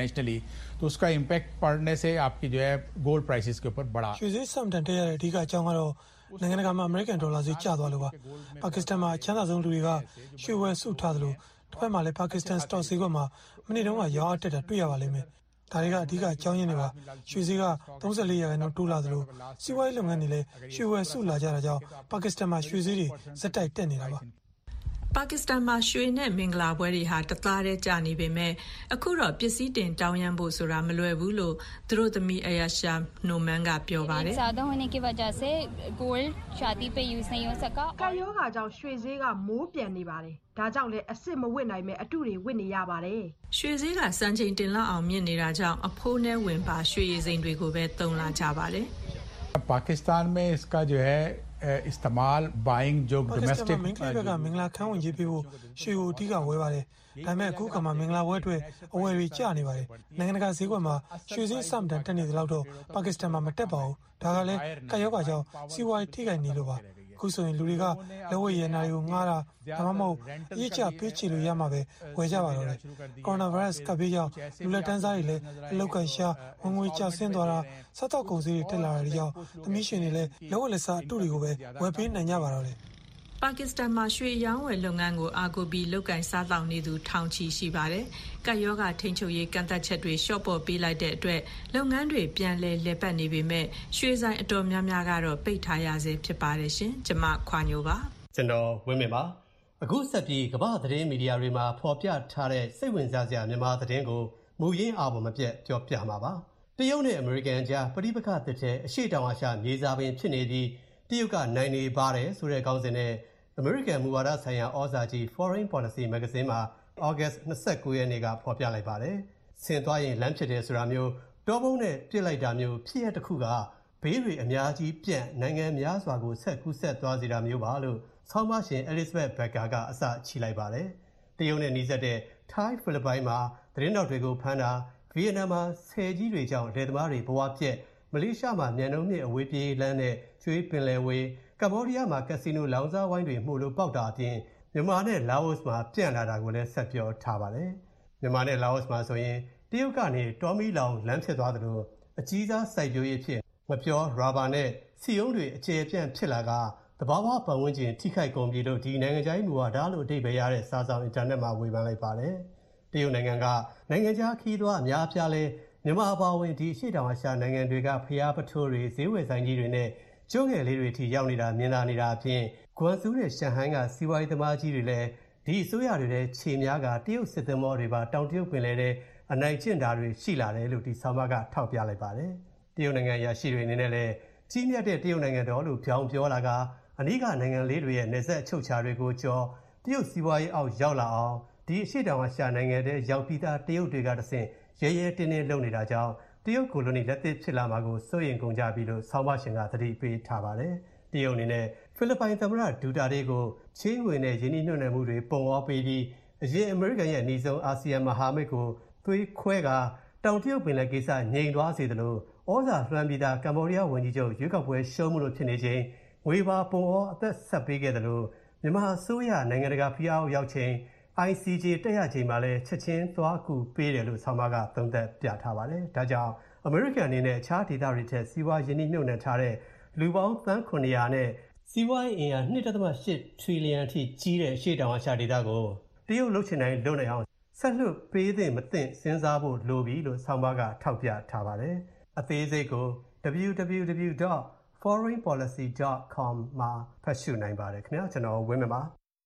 तो उसका इम्पैक्ट पड़ने से आपकी जो है gold prices के ऊपर बढ़ा ရွှေဈေးစံတန်တက်ရတဲ့အဓိကအကြောင်းကတော့နိုင်ငံတကာမှာအမေရိကန်ဒေါ်လာဈေးကျသွားလို့ပါပါကစ္စတန်မှာအချမ်းသာဆုံးလူတွေကရွှေဝယ်စုထားသလိုတစ်ဖက်မှာလည်းပါကစ္စတန်စတော့ဈေးကွက်မှာမနေ့တုန်းကရောင်းအားတက်တာတွေ့ရပါလိမ့်မယ်ဒါတွေကအဓိကအကြောင်းရင်းတွေပါရွှေဈေးက34%တိုးလာသလိုစီးပွားရေးလုပ်ငန်းတွေလည်းရွှေဝယ်စုလာကြတာကြောင့်ပါကစ္စတန်မှာရွှေဈေးတွေဇက်တိုက်တက်နေတာပါပါကစ္စတန်မှာရွှေနဲ့မင်္ဂလာပွဲတွေဟာတသားတည်းကြာနေပေမဲ့အခုတော့ပစ္စည်းတင်တောင်းရမ်းဖို့ဆိုတာမလွယ်ဘူးလို့သူတို့သမီးအယာရှာနိုမန်ကပြောပါတယ်။ज़्यादा होने की वजह से गोल्ड शादी पे यूज नहीं हो सका ။ကာယောဂါကြောင့်ရွှေဈေးကမိုးပြန်နေပါတယ်။ဒါကြောင့်လည်းအစ်စ်မဝစ်နိုင်မဲ့အတုတွေဝစ်နေရပါတယ်။ရွှေဈေးကစံချိန်တင်လောက်အောင်မြင့်နေတာကြောင့်အဖိုးနဲ့ဝင်ပါရွှေရည်စိမ်တွေကိုပဲသုံးလာကြပါတယ်။ပါကစ္စတန်में इसका जो है इस्तेमाल बाइंग जो डोमेस्टिक မင်္ဂလာဘက်ကမင်္ဂလာခန်းဝင်ကြီးပေးဖို့ရွှေကိုအဓိကဝယ်ပါတယ်ဒါပေမဲ့အခုကမှမင်္ဂလာပွဲအတွက်အဝယ်တွေကျနေပါတယ်နိုင်ငံတကာဈေးကွက်မှာရွှေဈေးစံတန်တက်နေသလောက်တော့ပါကစ္စတန်မှာမတက်ပါဘူးဒါကလည်းကပ်ရောဂါကြောင့်စီးပွားရေးထိခိုက်နေလို့ပါအခုဆိုရင်လူတွေကလက်ဝယ်ရည်နာတွေကိုငှားတာဒါမှမဟုတ်အရေးချပေးချေလို့ရမှာပဲဝယ်ကြပါတော့တယ်ကိုရိုနာဗိုင်းရပ်စ်ကပ်ဘေးကြောင့်လူလက်တန်းစားတွေလည်းအလောက်ကန်ရှာဝင်ငွေကျဆင်းသွားတာစားတော့ကုန်စည်တွေတက်လာတဲ့ကြောင့်သမီးရှင်တွေလည်းလက်ဝယ်လက်စားအတုတွေကိုပဲဝယ်ပေးနိုင်ကြပါတော့တယ်ပါကစ္စတန်မှာရွှေရောင်းဝယ်လုပ်ငန်းကိုအာကိုပြီးလုပ်ကင်စားတောင်းနေသူထောင်ချီရှိပါတယ်။ကပ်ရောဂါထိန်းချုပ်ရေးကန့်သတ်ချက်တွေလျှော့ပေါ့ပေးလိုက်တဲ့အတွက်လုပ်ငန်းတွေပြန်လည်ပတ်နေပေမဲ့ရွှေဆိုင်အတော်များများကတော့ပိတ်ထားရဆဲဖြစ်ပါတယ်ရှင်။ကျွန်မခွာညိုပါ။ကျွန်တော်ဝင်းမြင့်ပါ။အခုဆက်ပြီးကမ္ဘာသတင်းမီဒီယာတွေမှာဖော်ပြထားတဲ့စိတ်ဝင်စားစရာမြန်မာသတင်းကိုမူရင်းအားပေါ်မပြတ်ပြောပြမှာပါ။တရုတ်နဲ့အမေရိကန်ကြားပဋိပက္ခတစ်ထဲအရှေ့တောင်အာရှမြေစာပင်ဖြစ်နေပြီးတရုတ်ကနိုင်နေပါတယ်ဆိုတဲ့ခေါင်းစဉ်နဲ့အမေရိကန်မူဝါဒဆိုင်ရာဩဇာကြီး Foreign Policy Magazine မှာ August 29 ရက်နေ့ကဖော်ပြလိုက်ပါတယ်။ဆင်သွားရင်လမ်းဖြစ်တယ်ဆိုတာမျိုးတောပုံးနဲ့ပြစ်လိုက်တာမျိုးဖြစ်ရတစ်ခုကဘေးတွေအများကြီးပြန့်နိုင်ငံများစွာကိုဆက်ကူးဆက်သွားစေတာမျိုးပါလို့ဆောင်းပါရှင် Elizabeth Becker ကအစချီလိုက်ပါတယ်။တရုတ်နဲ့နှီးစပ်တဲ့ Thai ဖိလစ်ပိုင်မှာသတင်းတော်တွေကိုဖမ်းတာဗီယက်နမ်မှာဆယ်ကြီးတွေကြောင့်လယ်သမားတွေဘဝပြက်မလေးရှားမှာမြန်နှုံးနဲ့အဝေးပြေးလမ်းနဲ့ကျွေးပင်လယ်ဝေးကမ္ဘောဒီးယားမှာကက်စီနိုလောင်စာဝိုင်းတွေမှုလို့ပေါက်တာအပြင်မြန်မာနဲ့လာအိုမှာပြန့်လာတာကိုလည်းဆက်ပြောထားပါတယ်။မြန်မာနဲ့လာအိုမှာဆိုရင်တရုတ်ကနေတောမီလောင်လမ်းဖြစ်သွားသလိုအကြီးစားစိုက်ပျိုးရေးဖြစ်မပြောရာဘာနဲ့စီယုံတွေအခြေအပြန့်ဖြစ်လာကသဘာဝပတ်ဝန်းကျင်ထိခိုက်ကုန်ပြီလို့ဒီနိုင်ငံခြားရေးမူဝါဒလို့အဓိပ္ပာယ်ရတဲ့စာဆောင်အင်တာနက်မှာဝေဖန်လိုက်ပါတယ်။တရုတ်နိုင်ငံကနိုင်ငံခြားခီးသွားအများအပြားလဲမြန်မာအပါအဝင်ဒီအရှေ့တောင်အာရှနိုင်ငံတွေကဖျားပထိုးတွေဈေးဝယ်ဆိုင်ကြီးတွေနဲ့ကျုံငယ်လေးတွေထိရောက်နေတာမြင်လာနေတာအပြင်ဂွမ်ဆူးနဲ့ရှန်ဟိုင်းကစီးပွားရေးသမားကြီးတွေလည်းဒီအစိုးရတွေနဲ့ခြေများကတရုတ်စစ်သင်္ဘောတွေပါတောင်တရုတ်ပင်လယ်ထဲအနိုင်ကျင့်တာတွေရှိလာတယ်လို့ဒီဆောင်းပါးကထောက်ပြလိုက်ပါတယ်။တရုတ်နိုင်ငံရရှိတွေအနေနဲ့လည်းကြီးမြတ်တဲ့တရုတ်နိုင်ငံတော်လို့ပြောင်းပြောလာကအနည်းကနိုင်ငံလေးတွေရဲ့နေဆက်အချုပ်ချာတွေကိုကျော်တရုတ်စီးပွားရေးအောက်ရောက်လာအောင်ဒီအရှိတောင်အာရှနိုင်ငံတွေရောက်ပြီးသားတရုတ်တွေကတဆင့်ရဲရဲတင်းတင်းလုပ်နေတာကြောင့်တရုတ်ကိုလိုနီလက်သစ်ဖြစ်လာမှာကိုစိုးရိမ်ကုန်ကြပြီလို့ဆောင်းပါရှင်ကသတိပေးထားပါတယ်။တရုတ်အနေနဲ့ဖိလစ်ပိုင်သမ္မတဒူတာတေးကိုချေးငွေနဲ့ယင်းနှိမ့်ညွှန်နယ်မှုတွေပုံအောပေးပြီးအရင်အမေရိကန်ရဲ့အနည်းဆုံးအာဆီယံမဟာမိတ်ကိုသွေးခွဲကတောင်တရုတ်ပင်လယ်ကိစ္စငြိမ်သွားစေသလိုဩဇာလွှမ်းပြီးသားကမ္ဘောဒီးယားဝန်ကြီးချုပ်ရွေးကောက်ပွဲရှုံးမှုလို့ဖြစ်နေချိန်ငွေပါပုံအောအသက်ဆက်ပေးခဲ့သလိုမြန်မာအစိုးရနိုင်ငံတကာဖိအားရောက်ချိန်ICJ တက်ရချိန်မှာလည်းချက်ချင်းသွားကူပေးတယ်လို့ဆောင်းပါးကသုံးသပ်ပြထားပါတယ်။ဒါကြောင့်အမေရိကန်အနေနဲ့အခြားဒေသတွေထက်စီးပွားရင်းနှီးမြှုပ်နှံထားတဲ့လူပေါင်းသန်း900နဲ့စီးပွားရေးအင်အား 2.8 ထရီလီယံအထိကြီးတဲ့အရှေ့တောင်အာရှဒေသကိုတရုတ်လှုပ်ချင်တိုင်းလုပ်နိုင်အောင်ဆက်လွတ်ပေးသင့်မသင့်စဉ်းစားဖို့လိုပြီလို့ဆောင်းပါးကထောက်ပြထားပါတယ်။အသေးစိတ်ကို www.foreignpolicy.com မှာဖတ်ရှုနိုင်ပါတယ်ခင်ဗျာကျွန်တော်ဝင်းမြပါ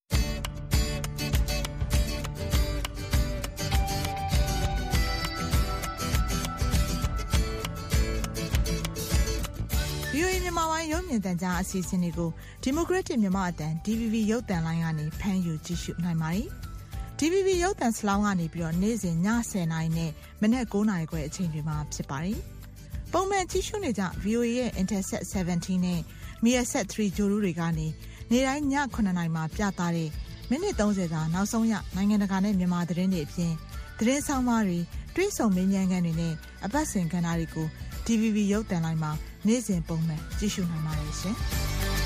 မြန်မာဝိုင်းရုံးမြင့်တန်ကြားအစီအစဉ်တွေကိုဒီမိုကရက်တစ်မြန်မာအတန် DVB ရုပ်သံလိုင်းကနေဖမ်းယူကြည့်ရှုနိုင်ပါတယ်။ DVB ရုပ်သံစလောင်းကနေပြီးတော့နေ့စဉ်ည10:00နာရီနဲ့မနက်9:00နာရီခွဲအချိန်တွေမှာဖြစ်ပါတယ်။ပုံမှန်ကြည့်ရှုနေကြ VOA ရဲ့ Intelsat 17နဲ့ Measat 3 ဂျိုရူတွေကနေနေ့တိုင်းည9:00နာရီမှာပြသတဲ့မိနစ်30စာနောက်ဆုံးရနိုင်ငံတကာနဲ့မြန်မာသတင်းတွေအပြင်သတင်းဆောင်မတွေတွေးဆုံမေးမြန်းခန်းတွေနဲ့အပတ်စဉ်ကဏ္ဍတွေကို DVB ရုပ်သံလိုင်းမှာနေ့စဉ်ပုံမှန်ကြည့်ရှုနိုင်ပါတယ်ရှင်။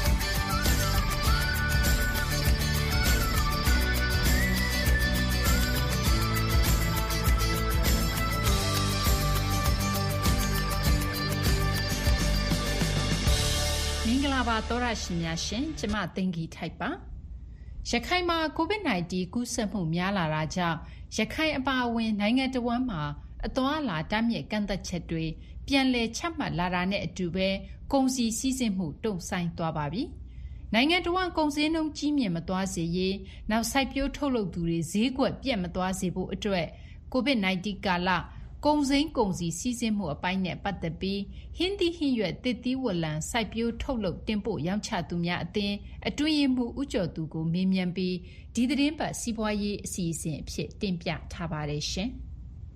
မင်္ဂလာပါသောရရှင်များရှင်ကျမသိင်္ဂီထိုက်ပါရခိုင်မှာ COVID-19 ကူးစက်မှုများလာတာကြောင့်ရခိုင်အပါအဝင်နိုင်ငံတော်ဝန်မှာအသွားအလာတားမြစ်ကန့်သက်ချက်တွေပြန်လည်ချမှတ်လာတာနဲ့အတူပဲကုန်စည်စီးဆင်းမှုတုံ့ဆိုင်းသွားပါပြီ။နိုင်ငံတော်ဝန်ကုန်စည်နှုန်းကြီးမြင့်မသွားစေရေးနောက်စိုက်ပျိုးထုတ်လုပ်သူတွေဈေးကွက်ပြတ်မသွားစေဖို့အတွက် COVID-19 ကာလကုန်စည်စီးဆင်းမှုအပိုင်းနဲ့ပတ်သက်ပြီးဟင်းသီးဟင်းရွက်သစ်သီးဝလံစိုက်ပျိုးထုတ်လုပ်တင်ပို့ရောင်းချသူများအသင်းအတွင်းရေးမှူးဦးကျော်သူကိုမေးမြန်းပြီးဒီသတင်းပတ်စီးပွားရေးအစီအစဉ်အဖြစ်တင်ပြထားပါတယ်ရှင်။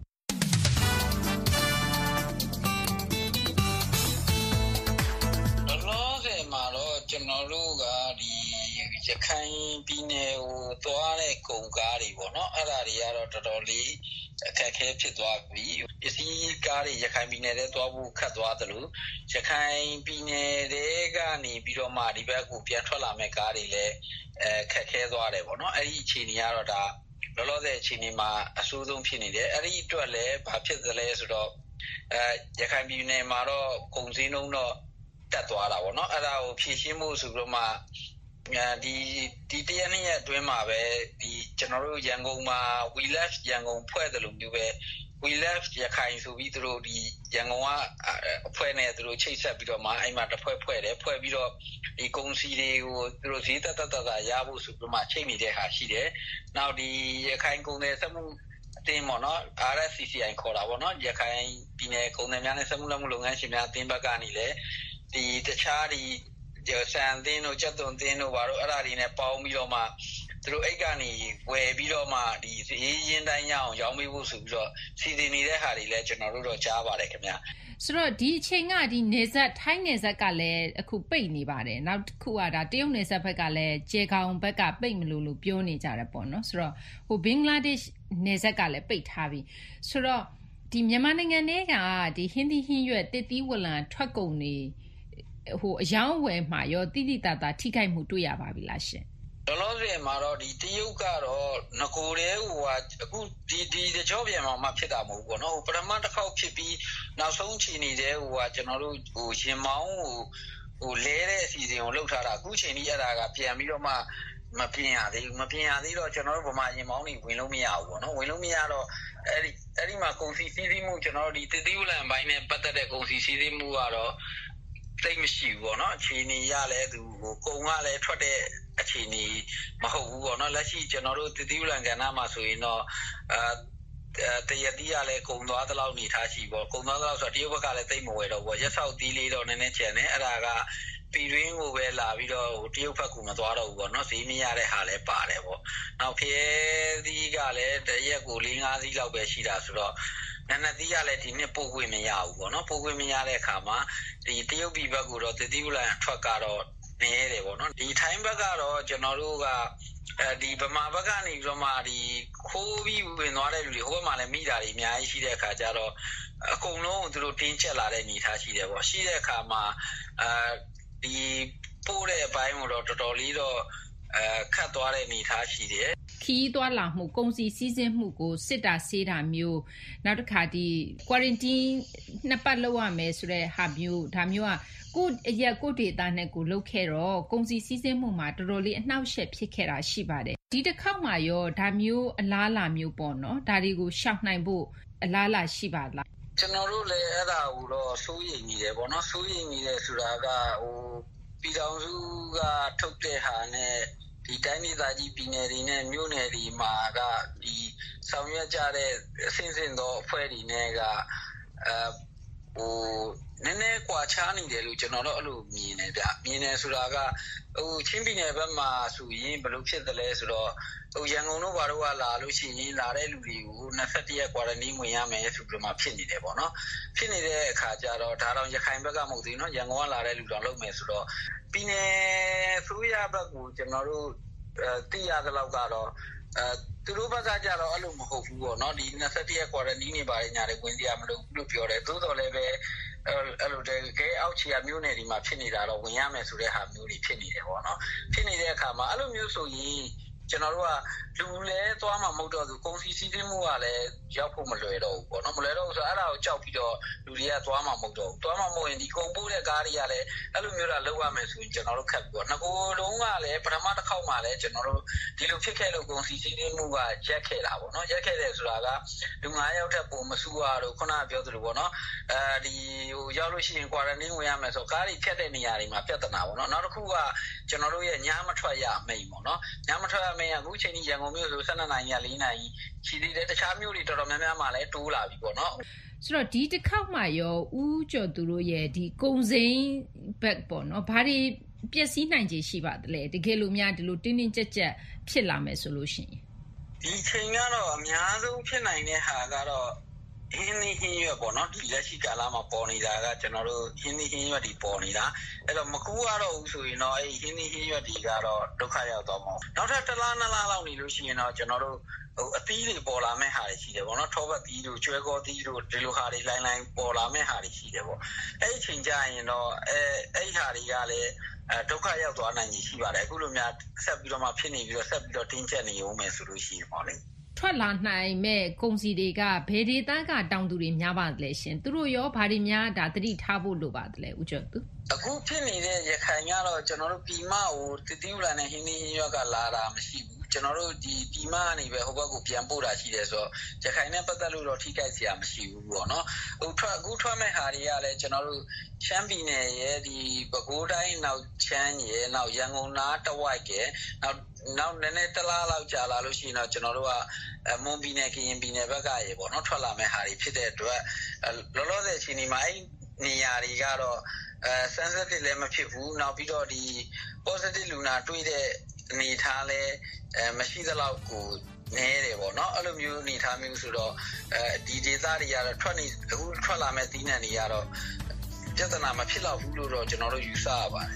ကျွန်တော်တို့ကဒီရခိုင်ပြည်နယ်ကိုသွားတဲ့ကုန်ကားတွေပေါ့နော်အဲ့ဒါတွေကတော့တော်တော်လေးအခက်အခဲဖြစ်သွားပြီပစ္စည်းကားတွေရခိုင်ပြည်နယ်ထဲသွားဖို့ခက်သွားသလိုရခိုင်ပြည်နယ်ထဲကနေပြီးတော့မှဒီဘက်ကိုပြန်ထွက်လာမဲ့ကားတွေလည်းခက်ခဲသွားတယ်ပေါ့နော်အဲ့ဒီအခြေအနေကတော့ဒါလောလောဆယ်အခြေအနေမှာအဆိုးဆုံးဖြစ်နေတယ်အဲ့ဒီအတွက်လည်းဘာဖြစ်သလဲဆိုတော့ရခိုင်ပြည်နယ်မှာတော့ကုန်စည်နှုန်းတော့တက်သွားတာပေါ့နော်အဲ့ဒါကိုဖြည့်ရှင်းမှုဆိုပြီးတော့မှဒီတရက်နှစ်ရက်အတွင်းမှာပဲဒီကျွန်တော်တို့ရန်ကုန်မှာ We Left ရန်ကုန်ဖွဲ့တယ်လို့မျိုးပဲ We Left ရခိုင်ဆိုပြီးသူတို့ဒီရန်ကုန်ကအဖွဲ့နဲ့သူတို့ချိတ်ဆက်ပြီးတော့မှအဲ့မှာတစ်ဖွဲ့တယ်ဖွဲ့ပြီးတော့ဒီကုန်စည်တွေကိုသူတို့ဈေးတက်ရဖို့ဆိုပြီးမှချိတ်နေတဲ့ဟာရှိတယ်နောက်ဒီရခိုင်ကုန်သည်စက်မှုအတင်းပေါ့နော် RSCCI ခေါ်တာပေါ့နော်ရခိုင်ပြည်နယ်ကုန်သည်များနဲ့စက်မှုလက်မှုလုပ်ငန်းရှင်များအသင်းဘက်ကနေလည်းဒီတခြားဒီဆန်အသင်းတို့ကြက်သွန်အသင်းတို့ဘာလို့အဲ့ဒါတွေနဲ့ပေါင်းပြီးတော့မှသူတို့အိတ်ကနေဝယ်ပြီးတော့မှဒီရေးရင်းတိုင်းရအောင်ရောင်းပေးဖို့ဆိုပြီးတော့စီစဉ်နေတဲ့ဟာတွေလည်းကျွန်တော်တို့တော့ကြားပါတယ်ခင်ဗျဆိုတော့ဒီအချိန်ကဒီနေဆက်ထိုင်းနေဆက်ကလည်းအခုပိတ်နေပါတယ်နောက်တစ်ခုကဒါတရုတ်နေဆက်ဘက်ကလည်းကျေကောင်ဘက်ကပိတ်မလို့ပြောနေကြတယ်ပေါ့နော်ဆိုတော့ဟိုဘင်္ဂလားဒေ့ရှ်နေဆက်ကလည်းပိတ်ထားပြီဆိုတော့ဒီမြန်မာနိုင်ငံတွေကဒီဟင်းသီးဟင်းရွက်တစ်သီးဝလံထွက်ကုန်တွေဟိုအယောင်းဝယ်မှာရောတိတိတသာထိခိုက်မှုတွေ့ရပါပြီလားရှင်လောလောဆယ်မှာတော့ဒီတရုတ်ကတော့ငကိုတဲဟိုဟာအခုဒီတကြောပြန်မှာဖြစ်တာမဟုတ်ဘူးပေါ့နော်ပထမတစ်ခေါက်ဖြစ်ပြီးနောက်ဆုံးချိန်နေတဲ့ဟိုဟာကျွန်တော်တို့ဟိုရင်မောင်းဟိုလဲတဲ့အစီအစဉ်ကိုလုပ်ထားတာအခုချိန်ကြီးအဲ့ဒါကပြန်ပြီးတော့မှမပြင်ရသေးတော့ကျွန်တော်တို့ဗမာရင်မောင်းတွေဝင်လို့မရဘူးပေါ့နော်ဝင်လို့မရတော့အဲ့ဒီမှာကုန်စည်စီးဆင်းမှုကျွန်တော်တို့ဒီသီးဝလံပိုင်းနဲ့ပတ်သက်တဲ့ကုန်စည်စီးဆင်းမှုကတော့သိမရှိဘူးပေါ့နော်အခြေအနေရလဲသူဟိုကုန်ကလည်းထွက်တဲ့အခြေအနေမဟုတ်ဘူးပေါ့နော်လက်ရှိကျွန်တော်တို့သီးဝလံကဏ္ဍမှာဆိုရင်တော့တရတိကလည်းကုန်သွားတဲ့လောက်နေထားရှိပေါ့ကုန်သွားတဲ့လောက်ဆိုတော့တရုတ်ဘက်ကလည်းသိမဝယ်တော့ပေါ့ရက်ဆောက်သီးလေးတော့နည်းနည်းကျန်တယ်အဲ့ဒါကပြည်တွင်းကိုပဲလာပြီးတော့တရုတ်ဘက်ကမသွားတော့ဘူးပေါ့နော်ဈေးမရတဲ့ဟာလည်းပါတယ်ပေါ့နောက်ဖျဲသီးကလည်းတရက်ကို 4-5 စီးလောက်ပဲရှိတာဆိုတော့နန်းသီးကလည်းဒီနှစ်ပို့ခွင့်မရဘူးပေါ့နော်ပို့ခွင့်မရတဲ့အခါမှာဒီတရုတ်ပြည်ဘက်ကတော့သီးဝလံအထွက်ကတော့နေရတယ်ပေါ့နော်ဒီထိုင်းဘက်ကတော့ကျွန်တော်တို့ကဒီဗမာဘက်ကနေပြီးတော့မှဒီခိုးပြီးဝင်သွားတဲ့လူတွေဟိုဘက်မှာလည်းမိတာတွေအများကြီးရှိတဲ့အခါကျတော့အကုန်လုံးသူတို့တင်းကျပ်လာတဲ့အနေအထားရှိတယ်ပေါ့ရှိတဲ့အခါမှာဒီပို့တဲ့အပိုင်းကိုတော့တော်တော်လေးတော့ခတ်သွားတဲ့အနေအထားရှိတယ်ခီးသွားလာမှုကုန်စည်စီးဆင်းမှုကိုစစ်တာဆေးတာမျိုးနောက်တစ်ခါဒီ quarantine နှစ်ပတ်လောက်ရမယ်ဆိုတဲ့ဟာမျိုးဒါမျိုးကကိုဒေတာနဲ့ကိုလုတ်ခဲ့တော့ကုန်စည်စီးဆင်းမှုမှာတော်တော်လေးအနှောက်အယှက်ဖြစ်ခဲ့တာရှိပါတယ်ဒီတစ်ခေါက်မှာရောဒါမျိုးအလားအလာမျိုးပေါ့နော်ဒါတွေကိုရှောင်နိုင်ဖို့အလားအလာရှိပါလားကျွန်တော်တို့လည်းအဲ့ဒါကိုတော့စိုးရိမ်နေတယ်ပေါ့နော်စိုးရိမ်နေတယ်ဆိုတာကပြည်ထောင်စုကထုတ်တဲ့ဟာနဲ့ဒီတိုင်းဒေသကြီးပြည်နယ်တွေနဲ့မြို့နယ်တွေမှာကဒီဆောင်ရွက်ကြတဲ့အစဉ်စဉ်သောအဖွဲ့တွေနဲ့ကနည်းနည်းကွာခြားနေတယ်လို့ကျွန်တော်တို့အဲ့လိုမြင်တယ်ဗျမြင်တယ်ဆိုတာကချင်းပြည်နယ်ဘက်မှာဆိုရင်ဘယ်လိုဖြစ်တယ်လဲဆိုတော့ရန်ကုန်တို့ဘာလို့ကလာလို့ရှိရင်လာတဲ့လူတွေကို21ရက် quarantine ဝင်ရမယ်ဆိုပြီးမှဖြစ်နေတယ်ပေါ့နော်ဖြစ်နေတဲ့အခါကျတော့ဒါတော့ရခိုင်ဘက်ကမဟုတ်သေးဘူးเนาะရန်ကုန်ကလာတဲ့လူတော်လုပ်မယ်ဆိုတော့ပြည်နယ်ဆိုရဘက်ကိုကျွန်တော်တို့သိရတဲ့လောက်ကတော့သူတို့ဘက်ကကြတော့အဲ့လိုမဟုတ်ဘူးပေါ့နော်ဒီ21ရက် quarantine နေပါတယ်ညာတွေဝင်စရာမလိုဘူးလို့ပြောတယ်သို့တော်လည်းပဲအဲ့လိုတကယ်အောက်ခြေကမျိုးနယ်ဒီမှာဖြစ်နေတာတော့ဝင်ရမယ်ဆိုတဲ့ဟာမျိုးတွေဖြစ်နေတယ်ပေါ့နော်ဖြစ်နေတဲ့အခါမှာအဲ့လိုမျိုးဆိုရင်ကျွန်တော်တို့ကလူလဲသွားမှာမဟုတ်တော့ဘူးကုန်စည်စီးဆင်းမှုကလည်းရောက်ဖို့မလွယ်တော့ဘူးပေါ့နော်မလွယ်တော့ဘူးဆိုတော့အဲ့ဒါကိုကြောက်ပြီးတော့လူတွေကသွားမှာမဟုတ်တော့ဘူးသွားမှာမဟုတ်ရင်ဒီကုန်ပို့တဲ့ကားတွေကလည်းအဲ့လိုမျိုးလာလောက်ရမယ်ဆိုရင်ကျွန်တော်တို့ခက်ပြီးတော့ငကိုလုံးကလည်းပထမတစ်ခေါက်မှလည်းကျွန်တော်တို့ဒီလိုဖြစ်ခဲ့လို့ကုန်စည်စီးဆင်းမှုကရက်ခဲ့တာပေါ့နော်ရက်ခဲ့တယ်ဆိုတာကလူ9ယောက်ထက်ပိုမစုရတော့ခုနကပြောသလိုပေါ့နော်ဒီရောက်လို့ရှိရင် quarantine ဝင်ရမယ်ဆိုကားတွေဖြတ်တဲ့နေရာတွေမှာပြဿနာပေါ့နော်နောက်တစ်ခုကကျွန်တော်တို့ရဲ့ညမထွက်ရမိန်ပေါ့နော်ညမထွက်ရမိန်ကအခုချိန်ကြီးရန်ကုန်မြို့ဆို12နိုင်ရ4နိုင်ရှိသေးတယ်တခြားမြို့တွေတော်တော်များများမှလည်းတိုးလာပြီပေါ့နော်ဆိုတော့ဒီတစ်ခေါက်မှရောဦးကျော်သူတို့ရဲ့ဒီကုံစိမ်းဘက်ပေါ့နော်ဘာတွေပျက်စီးနိုင်ခြေရှိပါသလဲတကယ်လို့များဒီလိုတင်းတင်းကြပ်ကြပ်ဖြစ်လာမယ်ဆိုလို့ရှိရင်ဒီချိန်ကတော့အများဆုံးဖြစ်နိုင်တဲ့ဟာကတော့ဟင်းသီးဟင်းရွက်ပေါ့နော်ဒီလက်ရှိကာလမှာပေါ်နေတာကကျွန်တော်တို့ဟင်းသီးဟင်းရွက်တွေပေါ်နေတာအဲ့တော့မကူရတော့ဘူးဆိုရင်တော့အဲ့ဟင်းသီးဟင်းရွက်တွေကတော့ဒုက္ခရောက်တော့မှာနောက်ထပ်တစ်လားနှစ်လားလောက်နေလို့ရှိရင်တော့ကျွန်တော်တို့အသီးတွေပေါ်လာမဲ့ဟာတွေရှိတယ်ပေါ့နော်ထောပတ်သီးတို့ကျွဲကောသီးတို့ဒီလိုဟာတွေလိုင်းပေါ်လာမဲ့ဟာတွေရှိတယ်ပေါ့အဲ့ဒီချိန်ကျရင်တော့အဲ့ဟာတွေကလည်းဒုက္ခရောက်သွားနိုင်ရှိပါတယ်အခုလိုများဆက်ပြီးတော့မှဖြစ်နေပြီးတော့ဆက်ပြီးတော့တင်းကျပ်နေဦးမယ်ဆိုလို့ရှိရင်ပေါ့လေထွက်လာနိုင်မဲ့ကုန်စည်တွေကဘယ်ဒေသကတောင်သူတွေများပါသလဲရှင်သူတို့ရောဘာတွေများဒါသတိထားဖို့လိုပါသလဲဦးကျော်သူအခုဖြစ်နေတဲ့ရခိုင်ကတော့ကျွန်တော်တို့ပြည်မကိုတတိယလာနဲ့ဟင်းသီးဟင်းရွက်ကလာတာမရှိဘူးကျွန်တော်တို့ဒီပြည်မကနေပဲဟိုဘက်ကိုပြန်ပို့တာရှိတယ်ဆိုတော့ရခိုင်နဲ့ပတ်သက်လို့တော့ထိခိုက်စရာမရှိဘူးပေါ့နော်အခုထွက်မဲ့ဟာတွေကလည်းကျွန်တော်တို့ရှမ်းပြည်နယ်ရဲ့ဒီပဲခူးတိုင်းနောက်ချမ်းရဲ့နောက်ရန်ကုန်နားတဝိုက်ကနောက်နည်းနည်းတလားလောက်ကြာလာလို့ရှိရင်တော့ကျွန်တော်တို့ကမွန်ပြည်နယ်ကရင်ပြည်နယ်ဘက်ကရေပေါ့နော်ထွက်လာမဲ့ဟာတွေဖြစ်တဲ့အတွက်လောလောဆယ်အချိန်ဒီမှာအဲ့နေရာတွေကတော့sensitive လည်းမဖြစ်ဘူးနောက်ပြီးတော့ဒီ positive လူနာတွေ့တဲ့အနေထားလဲမရှိသလောက်ကိုနေတယ်ပေါ့နော်အဲ့လိုမျိုးအနေထားမျိုးဆိုတော့ဒီဒေသတွေကတော့အခုထွက်လာမဲ့သီးနှံတွေကတော့ပြဿနာမဖြစ်တော့ဘူးလို့တော့ကျွန်တော်တို့ယူဆရပါတယ်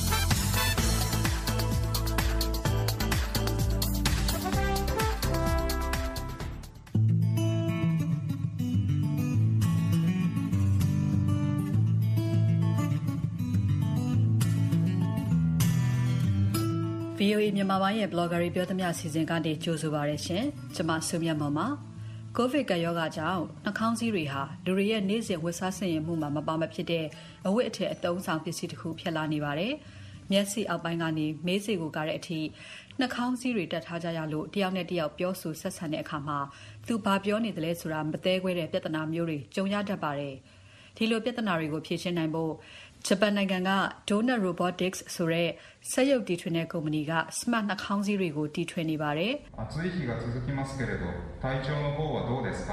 VOA မြန်မာပိုင်းရဲ့ blogger တွေပြောသမျှစီစဉ်ကနေကြိုဆိုပါရရှင်။ကျွန်မဆုမြတ်မောင်ပါ။ ကိုဗစ်ကပ်ရောဂါကြောင့်နှာခေါင်းစည်းတွေဟာလူတွေရဲ့နေ့စဉ်ဝတ်စားဆင်ရင်မှုမှာမပါမဖြစ်တဲ့အဝတ်အထည်အသုံးဆောင်ပစ္စည်းတစ်ခုဖြစ်လာနေပါတယ်။မျက်စိအောက်ပိုင်းကနေမေးစေကိုကားတဲ့အထိနှာခေါင်းစည်းတွေတက်ထားကြရလို့တယောက်နဲ့တယောက်ပြောဆိုဆက်ဆံတဲ့အခါမှာသူဘာပြောနေတယ်လဲဆိုတာမသေးခွဲတဲ့ပြဿနာမျိုးတွေကြုံရတတ်ပါတယ်။ဒီလိုပြဿနာတွေကိုဖြေရှင်းနိုင်ဖို့ဂျပန်နိုင်ငံက Donut Robotics ဆိုတဲ့စက်ရုပ်တီထွင်တဲ့ကုမ္ပဏီက smart နှာခေါင်းစည်းတွေကိုတီထွင်နေပါတယ်။暑い日が続きますけれど、体調の方はどうですか?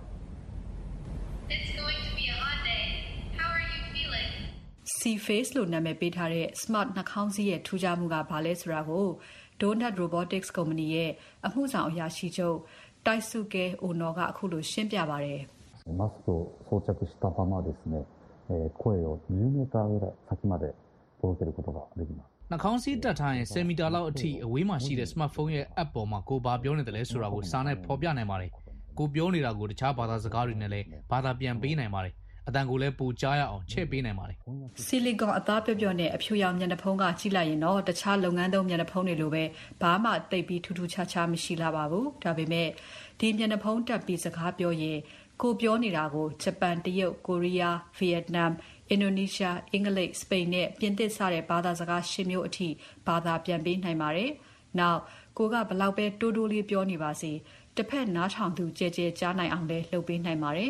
It's going to be a hot day. How are you feeling? C-Face လို့နာမည်ပေးထားတဲ့ smart နှာခေါင်းစည်းရဲ့ထူးခြားမှုကဘာလဲဆိုတာကို Donut Robotics ကုမ္ပဏီရဲ့အမှုဆောင်အရာရှိချုပ် Taisuke Ono ကအခုလိုရှင်းပြပါတယ်။マスクを装着したままですね。声を10メーターぐらい先まで届けることができます。 နှာခေါင်းစည်းတက်ထားရင်10မီတာလောက်အထိအဝေးမှာရှိတဲ့ smartphone ရဲ့ app ပေါ်မှာကိုဘာပြောနေတယ်လဲဆိုတာကိုစာနဲ့ဖော်ပြနိုင်ပါတယ်။ကိုပြောနေတာကိုတခြားဘာသာစကားတွေနဲ့လည်းဘာသာပြန်ပေးနိုင်ပါတယ်။အတန်ကိုလည်းပူကြားရအောင်ချဲ့ပေးနိုင်ပါတယ် Silicon အသားပြော့နဲ့အဖြူရောင်မျက်နှာဖုံးကကြည့်လိုက်ရင်တော့တခြားလုပ်ငန်းသုံးမျက်နှာဖုံးတွေလိုပဲဘာမှသိပ်ပြီးထူးထူးခြားခြားမရှိလာပါဘူးဒါပေမဲ့ဒီမျက်နှာဖုံးတက်ပြီးစကားပြောရင်ကိုပြောနေတာကိုဂျပန်တရုတ်ကိုရီးယားဗီယက်နမ်အင်ဒိုနီးရှားအင်္ဂလိပ်စပိန်နဲ့ပြင်သစ်စတဲ့ဘာသာစကား10မျိုးအထိဘာသာပြန်ပေးနိုင်ပါတယ်နောက်ကိုကဘလောက်ပဲတိုးတိုးလေးပြောနေပါစေတစ်ဖက်နားထောင်သူကြဲကြဲကြားနိုင်အောင်လည်းလုပ်ပေးနိုင်ပါတယ်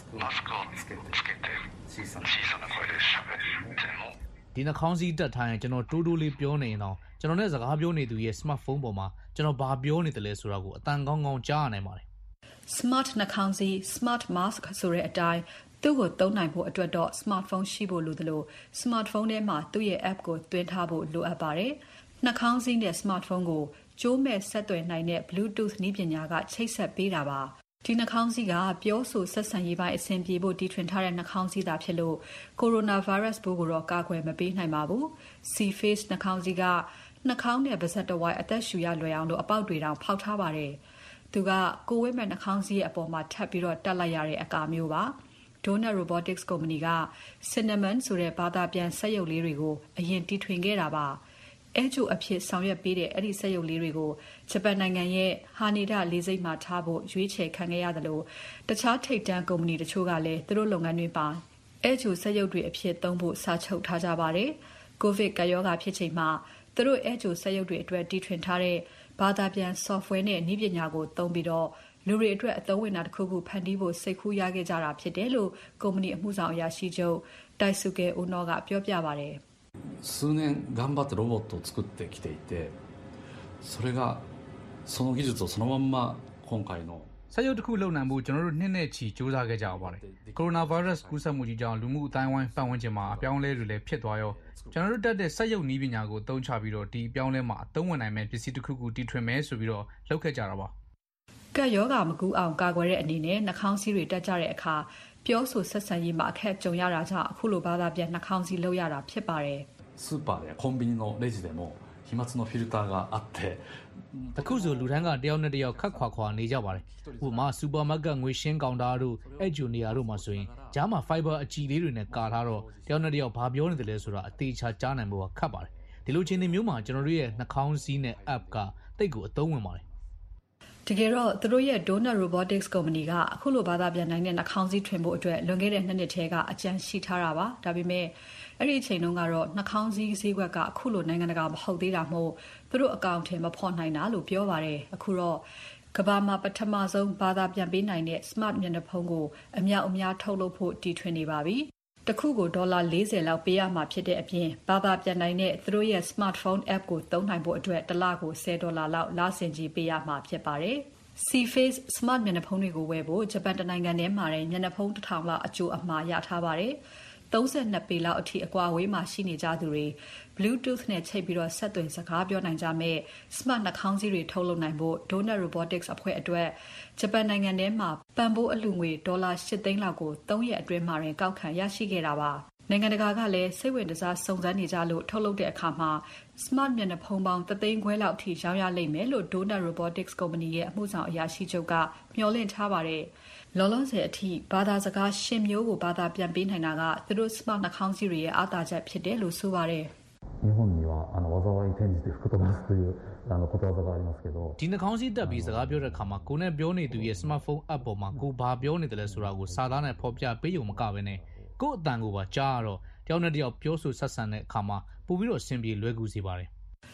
ဒီနှာခေါင်းစည်းတက်ထားရင်ကျွန်တော်တိုးတိုးလေးပြောနေရင်တော့ကျွန်တော်နဲ့စကားပြောနေသူရဲ့ smartphone ပေါ်မှာကျွန်တော်ဘာပြောနေတယ်လဲဆိုတာကိုအတန်ကောင်းကောင်းကြားရနိုင်ပါတယ် Smart နှာခေါင်းစည်း Smart Mask ဆိုတဲ့အတိုင်းသူ့ကိုသုံးနိုင်ဖို့အတွက်တော့ smartphone ရှိဖို့လိုသလို smartphone ထဲမှာသူ့ရဲ့ app ကိုသွင်းထားဖို့လိုအပ်ပါတယ်နှာခေါင်းစည်းနဲ့ smartphone ကိုကျိုးမဲ့ဆက်သွယ်နိုင်တဲ့ Bluetooth နည်းပညာကချိတ်ဆက်ပေးတာပါဒီနှာခေါင်းစည်းကပြောဆိုဆက်ဆံရေးပိုင်းအဆင်ပြေဖို့တီထွင်ထားတဲ့နှာခေါင်းစည်းသာဖြစ်လို့ coronavirus ပိုးကိုတော့ကာကွယ်မပေးနိုင်ပါဘူး C-Face နှာခေါင်းစည်းကနှာခေါင်းနဲ့ပါးစပ်တစ်ဝိုက်အသက်ရှူရလွယ်အောင်လို့အပေါက်တွေတောင်ဖောက်ထားပါတယ်သူကကိုဝိမဲ့နှာခေါင်းစည်းရဲ့အပေါ်မှာထပ်ပြီးတော့တက်လိုက်ရတဲ့အကာမျိုးပါ Donut Robotics Company က Cinnamon ဆိုတဲ့ဘာသာပြန်စက်ရုပ်လေးတွေကိုအရင်တီထွင်ခဲ့တာပါအဲကျိုအဖြစ်ဆောင်ရွက်ပေးတဲ့အဲ့ဒီစက်ရုပ်လေးတွေကိုဂျပန်နိုင်ငံရဲ့ဟာနီဒလေးစိတ်မှာထားဖို့ရွေးချယ်ခံခဲ့ရတယ်လို့တခြားထိပ်တန်းကုမ္ပဏီတချို့ကလည်းသူတို့လုပ်ငန်းတွေမှာအဲကျိုစက်ရုပ်တွေအဖြစ်သုံးဖို့စာချုပ်ထားကြပါတယ်ကိုဗစ်ကရောဂါဖြစ်ချိန်မှာသူတို့အဲကျိုစက်ရုပ်တွေအတွက်တီထွင်ထားတဲ့ဘာသာပြန် software နဲ့နည်းပညာကိုသုံးပြီးတော့လူတွေအတွက်အသုံးဝင်တာတစ်ခုခုဖန်တီးဖို့စိတ်ကူးရခဲ့ကြတာဖြစ်တယ်လို့ကုမ္ပဏီအမှုဆောင်အရာရှိချုပ်တိုင်ဆူကေအိုနောကပြောပြပါတယ်数年頑張ってロボットを作ってきていてそれがその技術をそのまんま今回のစက်ရုပ်တစ်ခုလုံနိုင်ဖို့ကျွန်တော်တို့နှစ်နဲ့ချီစူးစမ်းခဲ့ကြပါတယ်ကိုရိုနာဗိုင်းရပ်စ်ကူးစက်မှုကြီးကြောင့်လူမှုအတိုင်းအဝိုင်းပတ်ဝန်းကျင်မှာအပြောင်းအလဲတွေလည်းဖြစ်သွားရောကျွန်တော်တို့တက်တဲ့စက်ရုပ်နည်းပညာကိုသုံးချပြီးတော့ဒီအပြောင်းအလဲမှာအသုံးဝင်နိုင်မဲ့ပစ္စည်းတစ်ခုခုတီထွင်မယ်ဆိုပြီးတော့လုပ်ခဲ့ကြတာပါကပ်ရောဂါမကူအောင်ကာကွယ်တဲ့အနေနဲ့နှာခေါင်းစည်းတွေတက်ကြတဲ့အခါပြောဆိုဆက်ဆံရေးမှာအခက်ကြုံရတာကြောင့်အခုလိုဘာသာပြန်နှာခေါင်းစည်းလုပ်ရတာဖြစ်ပါတယ်スーパーでコンビニのレジでも飛沫のフィルターがあってအခုဆိုလူတန်းကတယောက်နဲ့တယောက်ခတ်ခွာခွာနေကြပါတယ်ဥပမာစူပါမားကတ်ငွေရှင်းကောင်တာတို့အဲ့ဂျူနီယာတို့မှာဆိုရင်ဂျားမှာ fiber အကြည်လေးတွေနဲ့ကာထားတော့တယောက်နဲ့တယောက်ဘာပြောနေတယ်လဲဆိုတာအသေးချာကြားနိုင်ဖို့ခက်ပါတယ်ဒီလိုချင်းတွေမျိုးမှာကျွန်တော်တို့ရဲ့နှာခေါင်းစည်းနဲ့ app ကတိတ်ကိုအသုံးဝင်ပါတယ်တကယ်တော့သူတို့ရဲ့ Donut Robotics Company ကအခုလိုဘာသာပြန်နိုင်တဲ့နှာခေါင်းစည်းထွင်ဖို့အတွက်လွန်ခဲ့တဲ့2နှစ်ထဲကအကြံရှိထားတာပါဒါပေမဲ့အဲ့ဒီအချိန်တုန်းကတော့နှာခေါင်းစည်းဈေးကွက်ကအခုလိုနိုင်ငံတကာမဟုတ်သေးတာမို့သူတို့အကောင့်ထဲမဖော်နိုင်တာလို့ပြောပါတယ်အခုတော့ကမ္ဘာမှာပထမဆုံးဘာသာပြန်ပေးနိုင်တဲ့ smart မျက်နှာဖုံးကိုအများအများထုတ်လုပ်ဖို့တီထွင်နေပါပြီတခုကိုဒေါ်လာ40လောက်ပေးရမှာဖြစ်တဲ့အပြင်ဘာသာပြန်နိုင်တဲ့သူတို့ရဲ့ smartphone app ကိုသုံးနိုင်ဖို့အတွက်တစ်လကို$10လောက်လစဉ်ကြီးပေးရမှာဖြစ်ပါတယ်C-Face Smart မျက်နှာဖုံးတွေကိုဝယ်ဖို့ဂျပန်နိုင်ငံထဲမှာမျက်နှာဖုံး1000လောက်အကျိုးအမှာရထားပါတယ်32ပေလောက်အထိအကွာအဝေးမှာရှိနေကြသူတွေ Bluetooth နဲ့ချိတ်ပြီးတော့ဆက်သွယ်စကားပြောနိုင်ကြမဲ့ Smart နှာခေါင်းစည်းတွေထုတ်လုပ်နိုင်ဖို့ Donut Robotics အဖွဲ့အတွက်ဂျပန်နိုင်ငံထဲမှာပံ့ပိုးအလှူငွေ$8 သိန်းလောက်ကို3ရက်အတွင်းမှာကောက်ခံရရှိခဲ့တာပါနိုင်ငံတကာကလည်းစိတ်ဝင်စားစုံစမ်းနေကြလို့ထုတ်လုပ်တဲ့အခါမှာ Smart မျက်နှာဖုံးပေါင်း3သိန်းခွဲလောက်အထိရောင်းရလိမ့်မယ်လို့ Donut Robotics Company ရဲ့အမှုဆောင်အရာရှိချုပ်ကမျှော်လင့်ထားပါတယ်လောလောဆယ်အထိဘာသာစကား10မျိုးကိုဘာသာပြန်ပေးနိုင်တာကသူတို့ Smart နှာခေါင်းစည်းတွေရဲ့အားသာချက်ဖြစ်တယ်လို့ဆိုပါတယ်日本には災い転じて福飛ばすということわざがありますけどဒီနှာခေါင်းစည်းတက်ပြီးစကားပြောတဲ့အခါမှာကိုယ်နဲ့ပြောနေသူရဲ့ smartphone app ပေါ်မှာကိုဘာပြောနေတယ်လဲဆိုတာကိုစာသားနဲ့ဖော်ပြပေးရုံမကဘဲနဲ့ကိုယ့်အတန်ကိုပါကြားရတော့တယောက်နဲ့တယောက်ပြောဆိုဆက်ဆံတဲ့အခါမှာပိုပြီးတော့အဆင်ပြေလွယ်ကူစေပါတယ်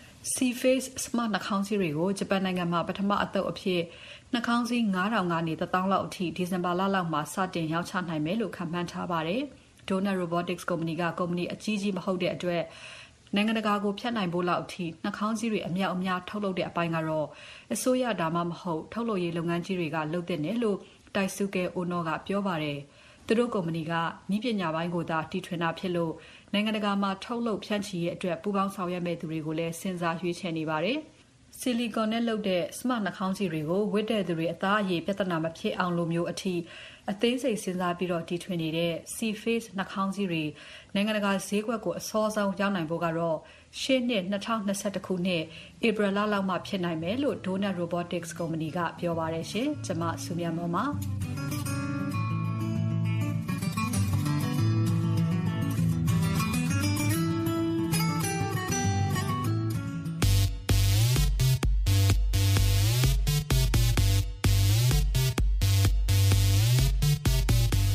C-Face Smart နှာခေါင်းစည်းတွေကိုဂျပန်နိုင်ငံမှာပထမအသုတ်အဖြစ်နှာခေါင်းစည်း9000ကနေ1000လောက်အထိဒီဇင်ဘာလလောက်မှာစတင်ရောင်းချနိုင်မယ်လို့ခန့်မှန်းထားပါတယ်။ Donut Robotics Company ကကုမ္ပဏီအကြီးကြီးမဟုတ်တဲ့အတွက်နိုင်ငံတကာကိုဖြတ်နိုင်ဖို့လောက်အထိနှာခေါင်းစည်းတွေအများအများထုတ်လုပ်တဲ့အပိုင်းကတော့အစိုးရဒါမှမဟုတ်ထုတ်လုပ်ရေးလုပ်ငန်းကြီးတွေကလုပ်တဲ့နယ်လို့တိုင်ဆူကေအိုနောကပြောပါတယ်။သူတို့ကုမ္ပဏီကနည်းပညာပိုင်းကိုသာတီထွင်တာဖြစ်လို့နိုင်ငံတကာမှာထုတ်လုပ်ဖြန့်ချီရေးအတွက်ပူးပေါင်းဆောင်ရွက်မဲ့သူတွေကိုလည်းစဉ်းစားရွေးချယ်နေပါတယ်။ Silicon နဲ့လုပ်တဲ့ smart နှာခေါင်းစည်းတွေကိုဝတ်တဲ့သူတွေအသားအရည်ပြဿနာမဖြစ်အောင်လိုမျိုးအထိအသေးစိတ်စဉ်းစားပြီးတော့တီထွင်နေတဲ့ C-Face နှာခေါင်းစည်းတွေနိုင်ငံတကာဈေးကွက်ကိုအစောဆုံးရောက်နိုင်ဖို့ကတော့ရှေ့နှစ်2021ခုနှစ်ဧပြီလလောက်မှဖြစ်နိုင်မယ်လို့ Donut Robotics Company ကပြောပါတယ်ရှင်။ကျွန်မစုမြတ်မောင်ပါ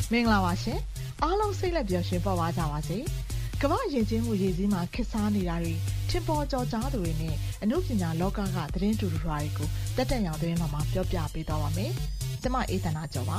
မင်္ဂလာပါရှင်အားလုံးစိတ်လက်ပျော်ရွှင်ပေါ်ပါကြပါစေကမ္ဘာယဉ်ကျေးမှုရည်စည်းမှာခစ်စားနေတာတွေထင်ပေါ်ကျော်ကြားသူတွေနဲ့အမှုပညာလောကကသတင်းတူတူတွေကိုတက်တက်ရောင်သွင်းမှာပြောပြပေးသွားပါမယ်ကျွန်မအေးသနာကျော်ပါ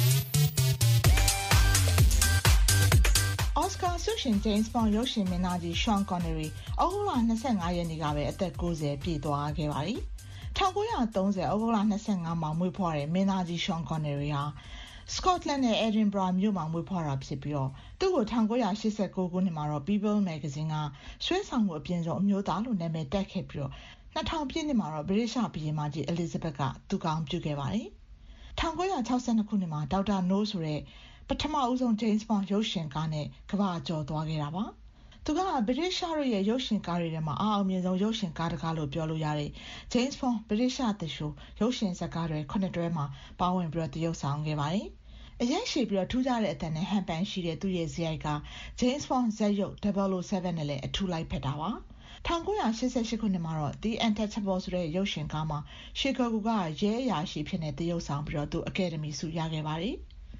အော်စကာဆုရှင်ဂျိမ်းစ်ဘောင်ရုပ်ရှင်မင်းသားကြီးရှွန်ကွန်နရီဩဂုတ်လ25ရက်နေ့ကပဲအသက်90ပြည့်သွားခဲ့ပါပြီ1930ဩဂုတ်လ25မှာမွေးဖွားတဲ့မင်းသားကြီးရှွန်ကွန်နရီဟာစကော့တလန်နဲ့ Edinburgh မြို့မှာမွေးဖွားတာဖြစ်ပြီးတော့သူ့ကို1989ခုနှစ်မှာတော့ People Magazine ကရွှေဆောင်မှုအပြင်ဆုံးအမျိုးသားလို့နာမည်တက်ခဲ့ပြီးတော့2000ပြည့်နှစ်မှာတော့ဗြိတိရှဘုရင်မကြီး Elizabeth ကသူကောင်းပြုခဲ့ပါတယ်1962ခုနှစ်မှာဒေါက်တာနိုးဆိုတဲ့ပထမဦးဆုံး James Bond ရုပ်ရှင်ကားနဲ့ကမ္ဘာကျော်သွားခဲ့တာပါသူကဗြိတိရှတို့ရဲ့ရုပ်ရှင်ကားတွေထဲမှာအောင်မြင်ဆုံးရုပ်ရှင်ကားတစ်ကားလို့ပြောလို့ရတဲ့ James Bond ဗြိတိရှသရှိုးရုပ်ရှင်ဇာတ်ကားတွေ9တွဲမှာပါဝင်ပြီးတော့တရုပ်ဆောင်ခဲ့ပါတယ်အရင်ရှိပြီးတော့ထူးခြားတဲ့အတန်နဲ့ဟန်ပန်ရှိတဲ့သူ့ရဲ့ဇာတ်က James Bond ဇာတ်ရုပ်007နဲ့လည်းအထူးလိုက်ဖက်တာပါ1988ခုနှစ်မှာတော့ The Untouchable ဆိုတဲ့ရုပ်ရှင်ကားမှာရှီကာဂိုကရဲအရာရှိဖြစ်နေတရုပ်ဆောင်ပြီးတော့သူအကယ်ဒမီဆုရခဲ့ပါတယ်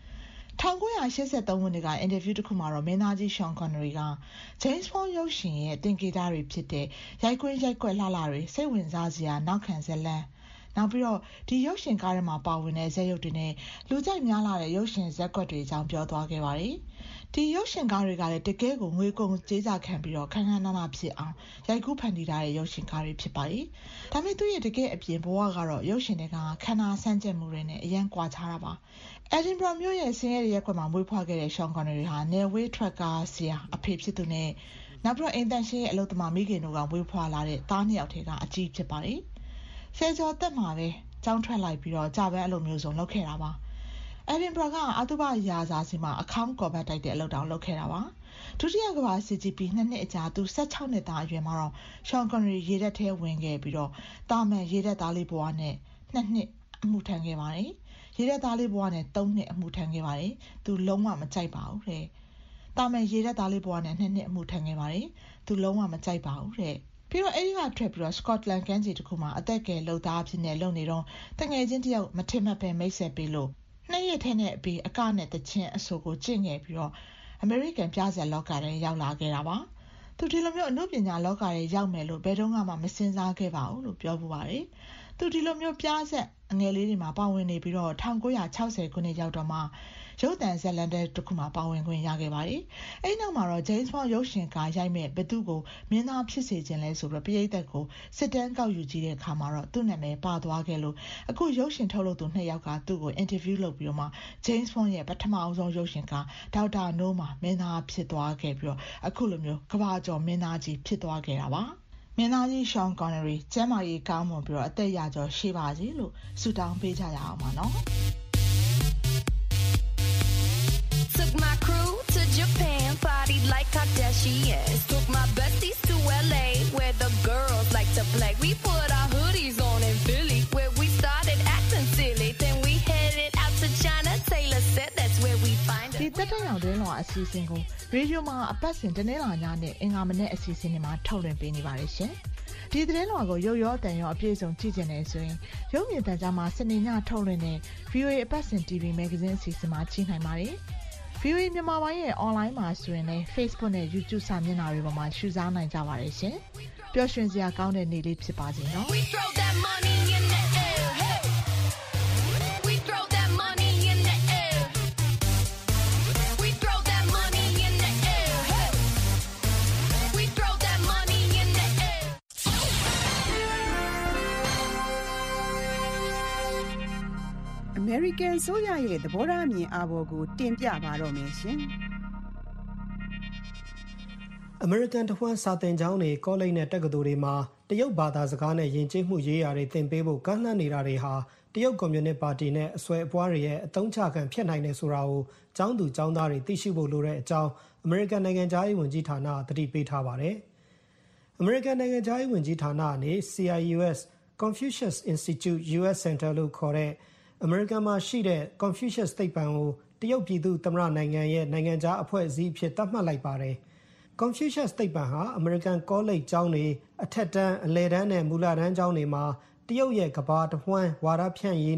1983ခုနှစ်ကအင်တာဗျူးတစ်ခုမှာတော့မင်းသားကြီးရှွန်ကွန်နရီက James Bond ရုပ်ရှင်ရဲ့သင်္ကေတတွေဖြစ်တဲ့ရိုက်ကွင်းရိုက်ကွက်လှလှတွေစိတ်ဝင်စားစရာနောက်ခံဇာတ်လမ်းနောက်ပြီးတော့ဒီရုပ်ရှင်ကားထဲမှာပါဝင်တဲ့ဇာတ်ရုပ်တွေနဲ့လူကြိုက်များလာတဲ့ရုပ်ရှင်ဇာတ်ကွက်တွေအကြောင်းပြောသွားခဲ့ပါတယ်ဒီရုပ်ရှင်ကားတွေကလည်းတကယ်ကိုငွေကုန်ကြေးစားခံပြီးတော့ခန်းခန်းနားနားဖြစ်အောင်ရိုက်ကူးဖန်တီးထားတဲ့ရုပ်ရှင်ကားတွေဖြစ်ပါတယ်ဒါပေမဲ့သူ့ရဲ့တကယ်အပြင်ဘဝကတော့ရုပ်ရှင်တွေကခန္ဓာဆန်းကျက်မှုတွေနဲ့အရန်ကွာခြားတာပါEdinburgh မြို့ရဲ့ဆင်းရဲတဲ့ရပ်ကွက်မှာမွေးဖွားခဲ့တဲ့ရှွန်ကွန်နရီဟာနယ်ဝေးထွက်ကားဆရာအဖေဖြစ်သူနဲ့နောက်ပြီးတော့အင်တန်ရှင်ရဲ့အလုပ်သမားမိခင်တို့ကမွေးဖွားလာတဲ့သားနှစ်ယောက်ထဲကအကြီးဖြစ်ပါတယ်ဆယ်ကျော်သက်မှာပဲကျောင်းထွက်လိုက်ပြီးတော့ကြာပန်းအလုပ်မျိုးစုံလုပ်ခဲ့တာပါEdinburgh ကအသုဘရာဇာစီမှာအခေါင်းကော်ဘတ်တိုက်တဲ့အလုပ်တောင်လုပ်ခဲ့တာပါဒုတိယကမ္ဘာစစ်ကြီးပြီး2နှစ်အကြာသူ16နှစ်သားအရွယ်မှာတော့ရှွန်ကွန်နရီရေတပ်ထဲဝင်ခဲ့ပြီးတော့တာမန်ရေတပ်သားလေးဘဝနဲ့2နှစ်အမှုထမ်းခဲ့ပါတယ်ရေတပ်သားလေးဘဝနဲ့3နှစ်အမှုထမ်းခဲ့ပါတယ်သူလုံးဝမကြိုက်ပါဘူးတဲ့တာမန်ရေတပ်သားလေးဘဝနဲ့2နှစ်အမှုထမ်းခဲ့ပါတယ်သူလုံးဝမကြိုက်ပါဘူးတဲ့ပြီးတော့အဲဒီကထွက်ပြီးတော့စကော့တလန်ကမ်းခြေတစ်ခုမှာအသက်ကယ်လုပ်သားဖြစ်နေလုံနေတော့တငယ်ချင်းတယောက်မထင်မှတ်ပဲမိတ်ဆက်ပေးလို့2ရက်ထဲနဲ့အပြီးအကနဲ့တချင်းအဆိုကိုကျင့်ငယ်ပြီးတော့အမေရိကန်ပြဇာတ်လောကထဲရောက်လာခဲ့တာပါသူဒီလိုမျိုးအမှုပညာလောကထဲရောက်မယ်လို့ဘယ်တော့မှမစင်စားခဲ့ပါဘူးလို့ပြောပူပါတယ်သူဒီလိုမျိုးပြဇာတ်အငယ်လေးတွေမှာပါဝင်နေပြီးတော့1960ခုနှစ်ရောက်တော့မှရုပ်သံဇာတ်လမ်းတစ်ခုမှာပါဝင်ခွင့်ရခဲ့ပါတယ်။အဲဒီနောက်မှာတော့ James Bond ရုပ်ရှင်ကားရိုက်မဲ့ဘသူကိုမင်းသားဖြစ်စေခြင်းလဲဆိုပြီးပရိသတ်ကိုစစ်တမ်းကောက်ယူကြည့်တဲ့အခါမှာတော့သူ့နာမည်ပါသွားခဲ့လို့အခုရုပ်ရှင်ထုတ်လုပ်သူ2ယောက်ကသူ့ကိုအင်တာဗျူးလုပ်ပြီးတော့မှ James Bond ရဲ့ပထမအဆုံးရုပ်ရှင်ကားဒေါက်တာနိုးမှာမင်းသားဖြစ်သွားခဲ့ပြီးတော့အခုလိုမျိုးကမ္ဘာကျော်မင်းသားကြီးဖြစ်သွားခဲ့တာပါ။မင်းသားကြီးရှွန်ကွန်နရီကျမ်းမာရေးကောင်းမွန်ပြီးတော့အသက်ရကျော်ရှိပါစေလို့ဆုတောင်းပေးကြရအောင်ပါနော်။ Took my crew to Japan, partied like Kardashians. Took my besties to LA, where the girls like to play. We put our hoodies on in Philly, where we started acting silly. Then we headed out to China. Taylor said that's where we find it. ဒီတက်တဲ့ရောင်တွင်းလောအစီအစဉ်ကိုရေဒီယိုမှာအပတ်စဉ်တနင်္လာညနဲ့အင်္ဂါမနေ့အစီအစဉ်တွေမှာထုတ်လွှင့်ပေးနေပါတယ်ရှင်။ဒီသတင်းလွှာကိုရုပ်ရောတန်ရောအပြည့်စုံကြည့်ကြနေဆိုရင်ရုပ်မြင်သံကြားမှာစနေညထုတ်လွှင့်တဲ့ VOA အပတ်စဉ် TV Magazine အစီအစဉ်မှာကြည့်နိုင်ပါတယ်။ VOA မြန်မာပိုင်းရဲ့ online မှာဆိုရင်လည်း Facebook နဲ့ YouTube စာမျက်နှာတွေပေါ်မှာရှုစားနိုင်ကြပါတယ်ရှင်။ပျော်ရွှင်စရာကောင်းတဲ့နေ့လေးဖြစ်ပါစေနော်။ American ဆိုရရဲ့သဘောထားအမြင်အာဘော်ကိုတင်ပြပါတော့မယ်ရှင်။ American တဝန်းစာသင်ကျောင်းတွေကောလိပ်နဲ့တက္ကသိုလ်တွေမှာတရုတ်ဘာသာစကားနဲ့ယဉ်ကျေးမှုရေးရာတွေသင်ပေးဖို့ကမ်းလှမ်းနေတာတွေဟာတရုတ်ကွန်မြူနစ်ပါတီနဲ့အဆွဲအပွားတွေရဲ့အသုံးချခံဖြစ်နိုင်တယ်ဆိုတာကိုကျောင်းသူကျောင်းသားတွေသိရှိဖို့လိုတဲ့အကြောင်း American နိုင်ငံခြားရေးဝန်ကြီးဌာနသတိပေးထားပါတယ်။ American နိုင်ငံခြားရေးဝန်ကြီးဌာနကနေ CIUS Confucius Institute US Center လို့ခေါ်တဲ့အမေရိကန်မှာရှိတဲ့ Confucius သိပ္ပံကိုတရုတ်ပြည်သူ့သမ္မတနိုင်ငံရဲ့နိုင်ငံခြားအဖွဲ့အစည်းအဖြစ်သတ်မှတ်လိုက်ပါတယ်။ Confucius သိပ္ပံဟာအမေရိကန်ကောလိပ်ကျောင်းတွေအထက်တန်းအလယ်တန်းနဲ့မူလတန်းကျောင်းတွေမှာတရုတ်ရဲ့ကမ္ဘာတစ်ဝှမ်းဝါဒဖြန့်ရေးနဲ့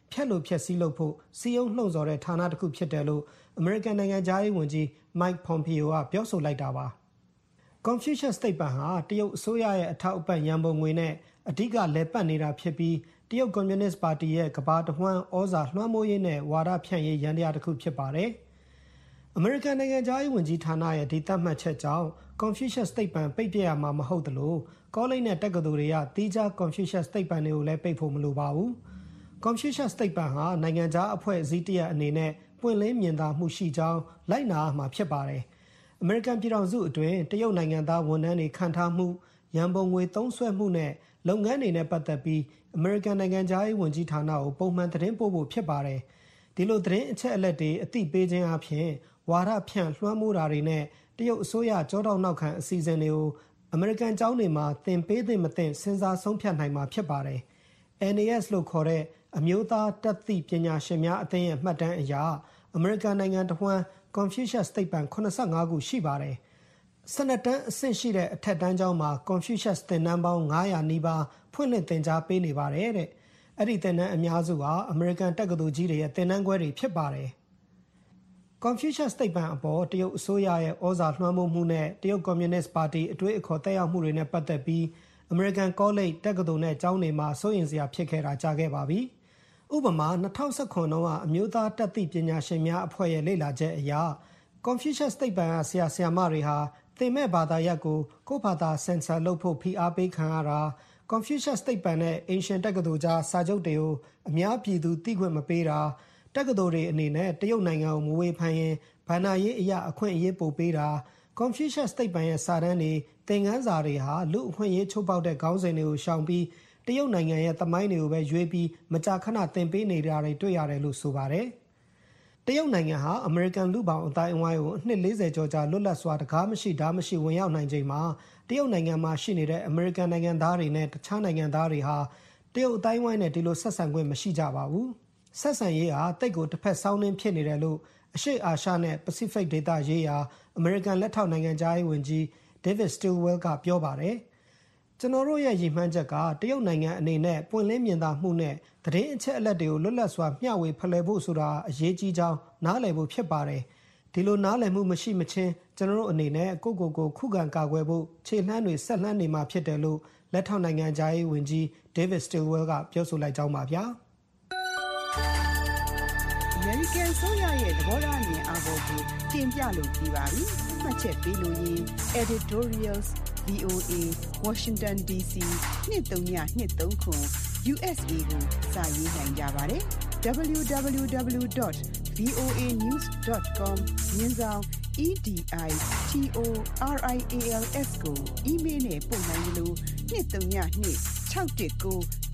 ဖြတ်လို့ဖြတ်စည်းလုပ်ဖို့စီယုံလှုံ့ဆော်တဲ့ဌာနတစ်ခုဖြစ်တယ်လို့အမေရိကန်နိုင်ငံသားရေးဝန်ကြီး Mike Pompeo ကပြောဆိုလိုက်တာပါ။ Confucius သိပ္ပံဟာတရုတ်အစိုးရရဲ့အထောက်အပံ့ရန်ပုံငွေနဲ့အဓိကလဲပတ်နေတာဖြစ်ပြီးတရုတ်ကွန်မြူနစ်ပါတီရဲ့ကမ္ဘာတဝန်းဩဇာလွှမ်းမိုးရေးနဲ့ဝါဒဖြန့်ရေးရန်တရားတစ်ခုဖြစ်ပါတယ်။အမေရိကန်နိုင်ငံသားရေးဝန်ကြီးဌာနရဲ့ဒီသတ်မှတ်ချက်ကြောင့် Confucius သိပ္ပံပိတ်ပစ်ရမှာမဟုတ်သလိုကောလိပ်နဲ့တက္ကသိုလ်တွေကတီးခြား Confucius သိပ္ပံတွေကိုလည်းပိတ်ဖို့မလိုပါဘူး။ Confucius သိပ္ပံဟာနိုင်ငံခြားအဖွဲ့အစည်းတစ်ရပ်အနေနဲ့ပွင့်လင်းမြင်သာမှုရှိကြောင်းလိုက်နာမှာဖြစ်ပါတယ်။ အမေရိကန်ပြည်ထောင်စုအတွင်းတရုတ်နိုင်ငံသားဝန်ထမ်းတွေခံထားမှုရန်ပုံငွေသုံးစွဲမှုနဲ့လုပ်ငန်းတွေနဲ့ပတ်သက်ပြီးအမေရိကန်နိုင်ငံသားရေးဝန်ကြီးဌာနကိုပုံမှန်သတင်းပို့ဖို့ဖြစ်ပါတယ်။ဒီလိုသတင်းအချက်အလက်တွေအသိပေးခြင်းအပြင်ဝါဒဖြန့်လွှမ်းမိုးတာတွေနဲ့တရုတ်အစိုးရကြောတောက်နောက်ခံအစီအစဉ်တွေကိုအမေရိကန်ကျောင်းတွေမှာသင်ပေးသင့်မသင့်စဉ်းစားဆုံးဖြတ်နိုင်မှာဖြစ်ပါတယ်။ NAS လို့ခေါ်တဲ့အမျိုးသားတတ်သိပညာရှင်များအသင်းရဲ့မှတ်တမ်းအရအမေရိကန်နိုင်ငံတဝန်း Confucius သိပ္ပံ85ခုရှိပါတယ်။12တန်းအဆင့်ရှိတဲ့အထက်တန်းကျောင်းမှာ Confucius သင်တန်းပေါင်း900နီးပါးဖွင့်လှစ်သင်ကြားပေးနေပါတယ်တဲ့။အဲ့ဒီသင်တန်းအများစုဟာအမေရိကန်တက္ကသိုလ်ကြီးတွေရဲ့သင်တန်းခွဲတွေဖြစ်ပါတယ်။ Confucius သိပ္ပံအပေါ်တရုတ်အစိုးရရဲ့ဩဇာလွှမ်းမိုးမှုနဲ့တရုတ်ကွန်မြူနစ်ပါတီအတွေ့အခေါ်တက်ရောက်မှုတွေနဲ့ပတ်သက်ပြီးအမေရိကန်ကောလိပ်တက္ကသိုလ်နဲ့ကျောင်းတွေမှာစိုးရိမ်စရာဖြစ်ခဲ့တာကြာခဲ့ပါပြီ။ဥပမာ2019ခုနှစ်ကအမျိုးသားတတ်သိပညာရှင်များအဖွဲ့ရဲ့လေ့လာချက်အရ Confucius သိပ္ပံဆရာဆရာမတွေဟာသင်မဲ့ဘာသာရပ်ကိုကိုယ့်ဘာသာဆင်ဆာလုပ်ဖို့ဖိအားပေးခံရတာ Confucius သိပ္ပံနဲ့အင်ရှင်တက္ကသိုလ်ကြားစာချုပ်တွေကိုအများပြည်သူသိခွင့်မပေးတာတက္ကသိုလ်တွေအနေနဲ့တရုတ်နိုင်ငံကိုမဝေဖန်ရင်ဘဏ္ဍာရေးအရာအခွင့်အရေးပို့ပေးတာ Confucius သိပ္ပံရဲ့စာတမ်းတွေသင်ခန်းစာတွေဟာလူအခွင့်အရေးချိုးဖောက်တဲ့ခေါင်းစဉ်တွေကိုရှောင်ပြီးတရုတ်နိုင်ငံရဲ့သမိုင်းတွေကိုပဲရွေးပြီးမကြာခဏသင်ပေးနေတာတွေတွေ့ရတယ်လို့ဆိုပါတယ်။တရုတ်နိုင်ငံဟာအမေရိကန်လူ့ဘောင်အတိုင်းအဝိုင်းကိုအနှစ်40ကျော်ကြာလွတ်လပ်စွာတကားမရှိဓာမရှိဝင်ရောက်နိုင်ချိန်မှာတရုတ်နိုင်ငံမှာရှိနေတဲ့အမေရိကန်နိုင်ငံသားတွေနဲ့တခြားနိုင်ငံသားတွေဟာတရုတ်အတိုင်းအဝိုင်းနဲ့ဒီလိုဆက်ဆံခွင့်မရှိကြပါဘူး။ဆက်ဆံရေးဟာတိတ်ကိုတစ်ဖက်ဆောင်းနှင်းဖြစ်နေတယ်လို့အရှေ့အာရှနဲ့ပစိဖိတ်ဒေသရေးရာအမေရိကန်လက်ထောက်နိုင်ငံသားရေးဝန်ကြီး David Stilwell ကပြောပါတယ်။ကျွန်တော်တို့ရဲ့ရည်မှန်းချက်ကတရုတ်နိုင်ငံအနေနဲ့ပွင့်လင်းမြင်သာမှုနဲ့သတင်းအချက်အလက်တွေကိုလွတ်လပ်စွာမျှဝေဖလှယ်ဖို့ဆိုတာအရေးကြီးကြောင်းနားလည်ဖို့ဖြစ်ပါတယ်။ဒီလိုနားလည်မှုမရှိမချင်းကျွန်တော်တို့အနေနဲ့ကိုယ့်ကိုယ်ကိုခုခံကာကွယ်ဖို့ခြေလှမ်းတွေဆက်လှမ်းနေမှာဖြစ်တယ်လို့လက်ထောက်နိုင်ငံသားရေးဝန်ကြီး David Stilwell ကပြောဆိုလိုက်ကြောင်းပါဗျာ။ American ဆိုရရဲ့သဘောထားအမြင်အာဘော်ကိုတင်ပြလို့ပြီးပါပြီ။မှတ်ချက်ပေးလို့ရင် editorials VOA Washington DC 2323 USA ကိုစာရေးနိုင်ကြပါတယ်။ www.voanews.com EDITORIALS ကို email နဲ့ပို့နိုင်လို့2326191043ကို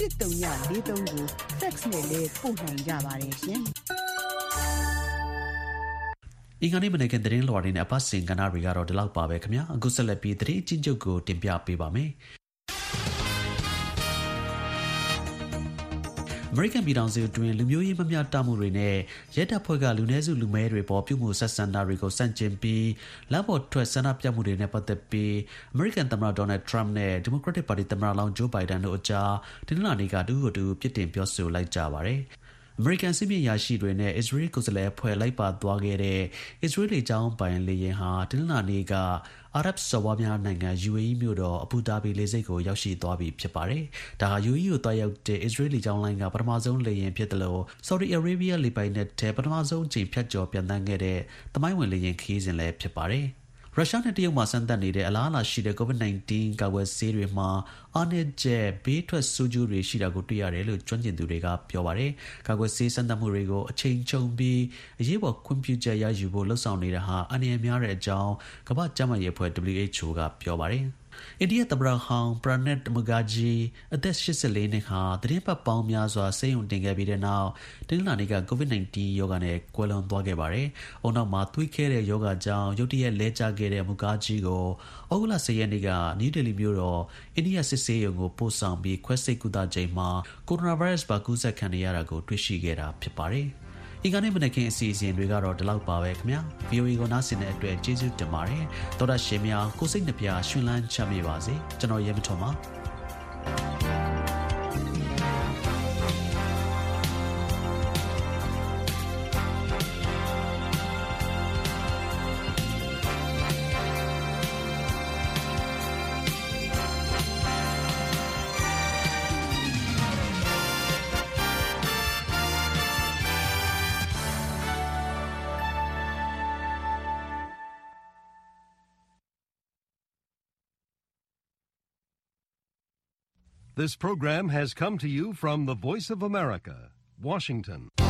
fax နဲ့လည်းပို့နိုင်ကြပါတယ်ရှင်။အင်္ဂါနေ့မနက်ခင်းသတင်းလွှာတွေနဲ့အပတ်စဉ်ကဏ္ဍတွေကတော့ဒီလောက်ပါပဲခင်ဗျာအခုဆက်လက်ပြီးသတင်းအချင်းချုပ်ကိုတင်ပြပေးပါမယ်အမေရိကန်ပြည်ထောင်စုအတွင်းလူမျိုးရေးမမျှတမှုတွေနဲ့ရဲတပ်ဖွဲ့ကလူနည်းစုလူမဲတွေပေါ်ပြုမှုဆက်ဆံတာတွေကိုစန့်ကျင်ပြီးလမ်းပေါ်ထွက်ဆန္ဒပြမှုတွေနဲ့ပတ်သက်ပြီးအမေရိကန်သမ္မတဒေါ်နယ်ထရမ့်နဲ့ဒီမိုကရက်တစ်ပါတီသမ္မတလောင်းဂျိုးဘိုင်ဒန်တို့အကြားဒီနေ့နေ့ကတူကိုတူပြစ်တင်ပြောဆိုလိုက်ကြပါတယ်အမေရိကန်စစ်မြေယာရှိတွေနဲ့အစ္စရေးကိုယ်စားလှယ်အဖွဲ့လိုက်ပါသွားခဲ့တဲ့အစ္စရေးလေကြောင်းပိုင်လေယာဉ်ဟာဒီနေ့ကအာရပ်စော်ဘွားများနိုင်ငံ UAE မြို့တော်အဘူဒါဘီလေဆိပ်ကိုရောက်ရှိသွားပြီဖြစ်ပါတယ်။ဒါဟာ UAE ကိုတွားရောက်တဲ့အစ္စရေးလေကြောင်းလိုင်းကပထမဆုံးလေယာဉ်ဖြစ်တယ်လို့ Saudi Arabia လေပိုင်နက်ထဲပထမဆုံးအကြိမ်ဖြတ်ကျော်ပြန်တန်းခဲ့တဲ့သမိုင်းဝင်လေယာဉ်ခရီးစဉ်လည်းဖြစ်ပါတယ်။ရုရှားနဲ့တရုတ်မှာစမ်းသပ်နေတဲ့အလားအလာရှိတဲ့ COVID-19 ကာကွယ်ဆေးတွေမှာအားနည်းချက်ဘေးထွက်ဆိုးကျိုးတွေရှိတာကိုတွေ့ရတယ်လို့ကျွမ်းကျင်သူတွေကပြောပါတယ်။ကာကွယ်ဆေးစမ်းသပ်မှုတွေကိုအချိန်ချုံပြီးအရေးပေါ်ခွင့်ပြုချက်ရယူဖို့လှုံ့ဆော်နေတာဟာအန္တရာယ်များတဲ့အကြောင်းကမ္ဘာ့ကျန်းမာရေးအဖွဲ့ WHO ကပြောပါတယ်။အိန္ဒိယသမ္မတဟောင်းပရာနက်မူဂါဂျီအသက်84နှစ်ဟာသတင်းပတ်ပေါင်းများစွာဆေးရုံတင်ခဲ့ပြီးတဲ့နောက်တနင်္လာနေ့က COVID-19 ရောဂါနဲ့ကွယ်လွန်သွားခဲ့ပါတယ်။အုံနောက်မှာသွေးခဲတဲ့ရောဂါကြောင့်ရုတ်တရက်လဲကျခဲ့တဲ့မူဂါဂျီကိုဩဂုတ်လ10ရက်နေ့ကနယူးဒေလီမြို့တော်အိန္ဒိယစစ်ဆေးရုံကိုပို့ဆောင်ပြီးခွဲစိတ်ကုသချိန်မှာကိုရိုနာဗိုင်းရပ်စ်ပါကူးစက်ခံရတာကိုတွေ့ရှိခဲ့တာဖြစ်ပါတယ်။အင်္ဂါနေ့မနက်ခင်းအစီအစဉ်တွေကတော့ဒီလောက်ပါပဲခင်ဗျာ VOA ကိုနားဆင်တဲ့အတွက်ကျေးဇူးတင်ပါတယ်တော်တာရှင်များကိုစိတ်နှပြရှင်လန်းချမ်းမြေပါစေကျွန်တော်ရဲမထွန်းပါ This program has come to you from the Voice of America, Washington.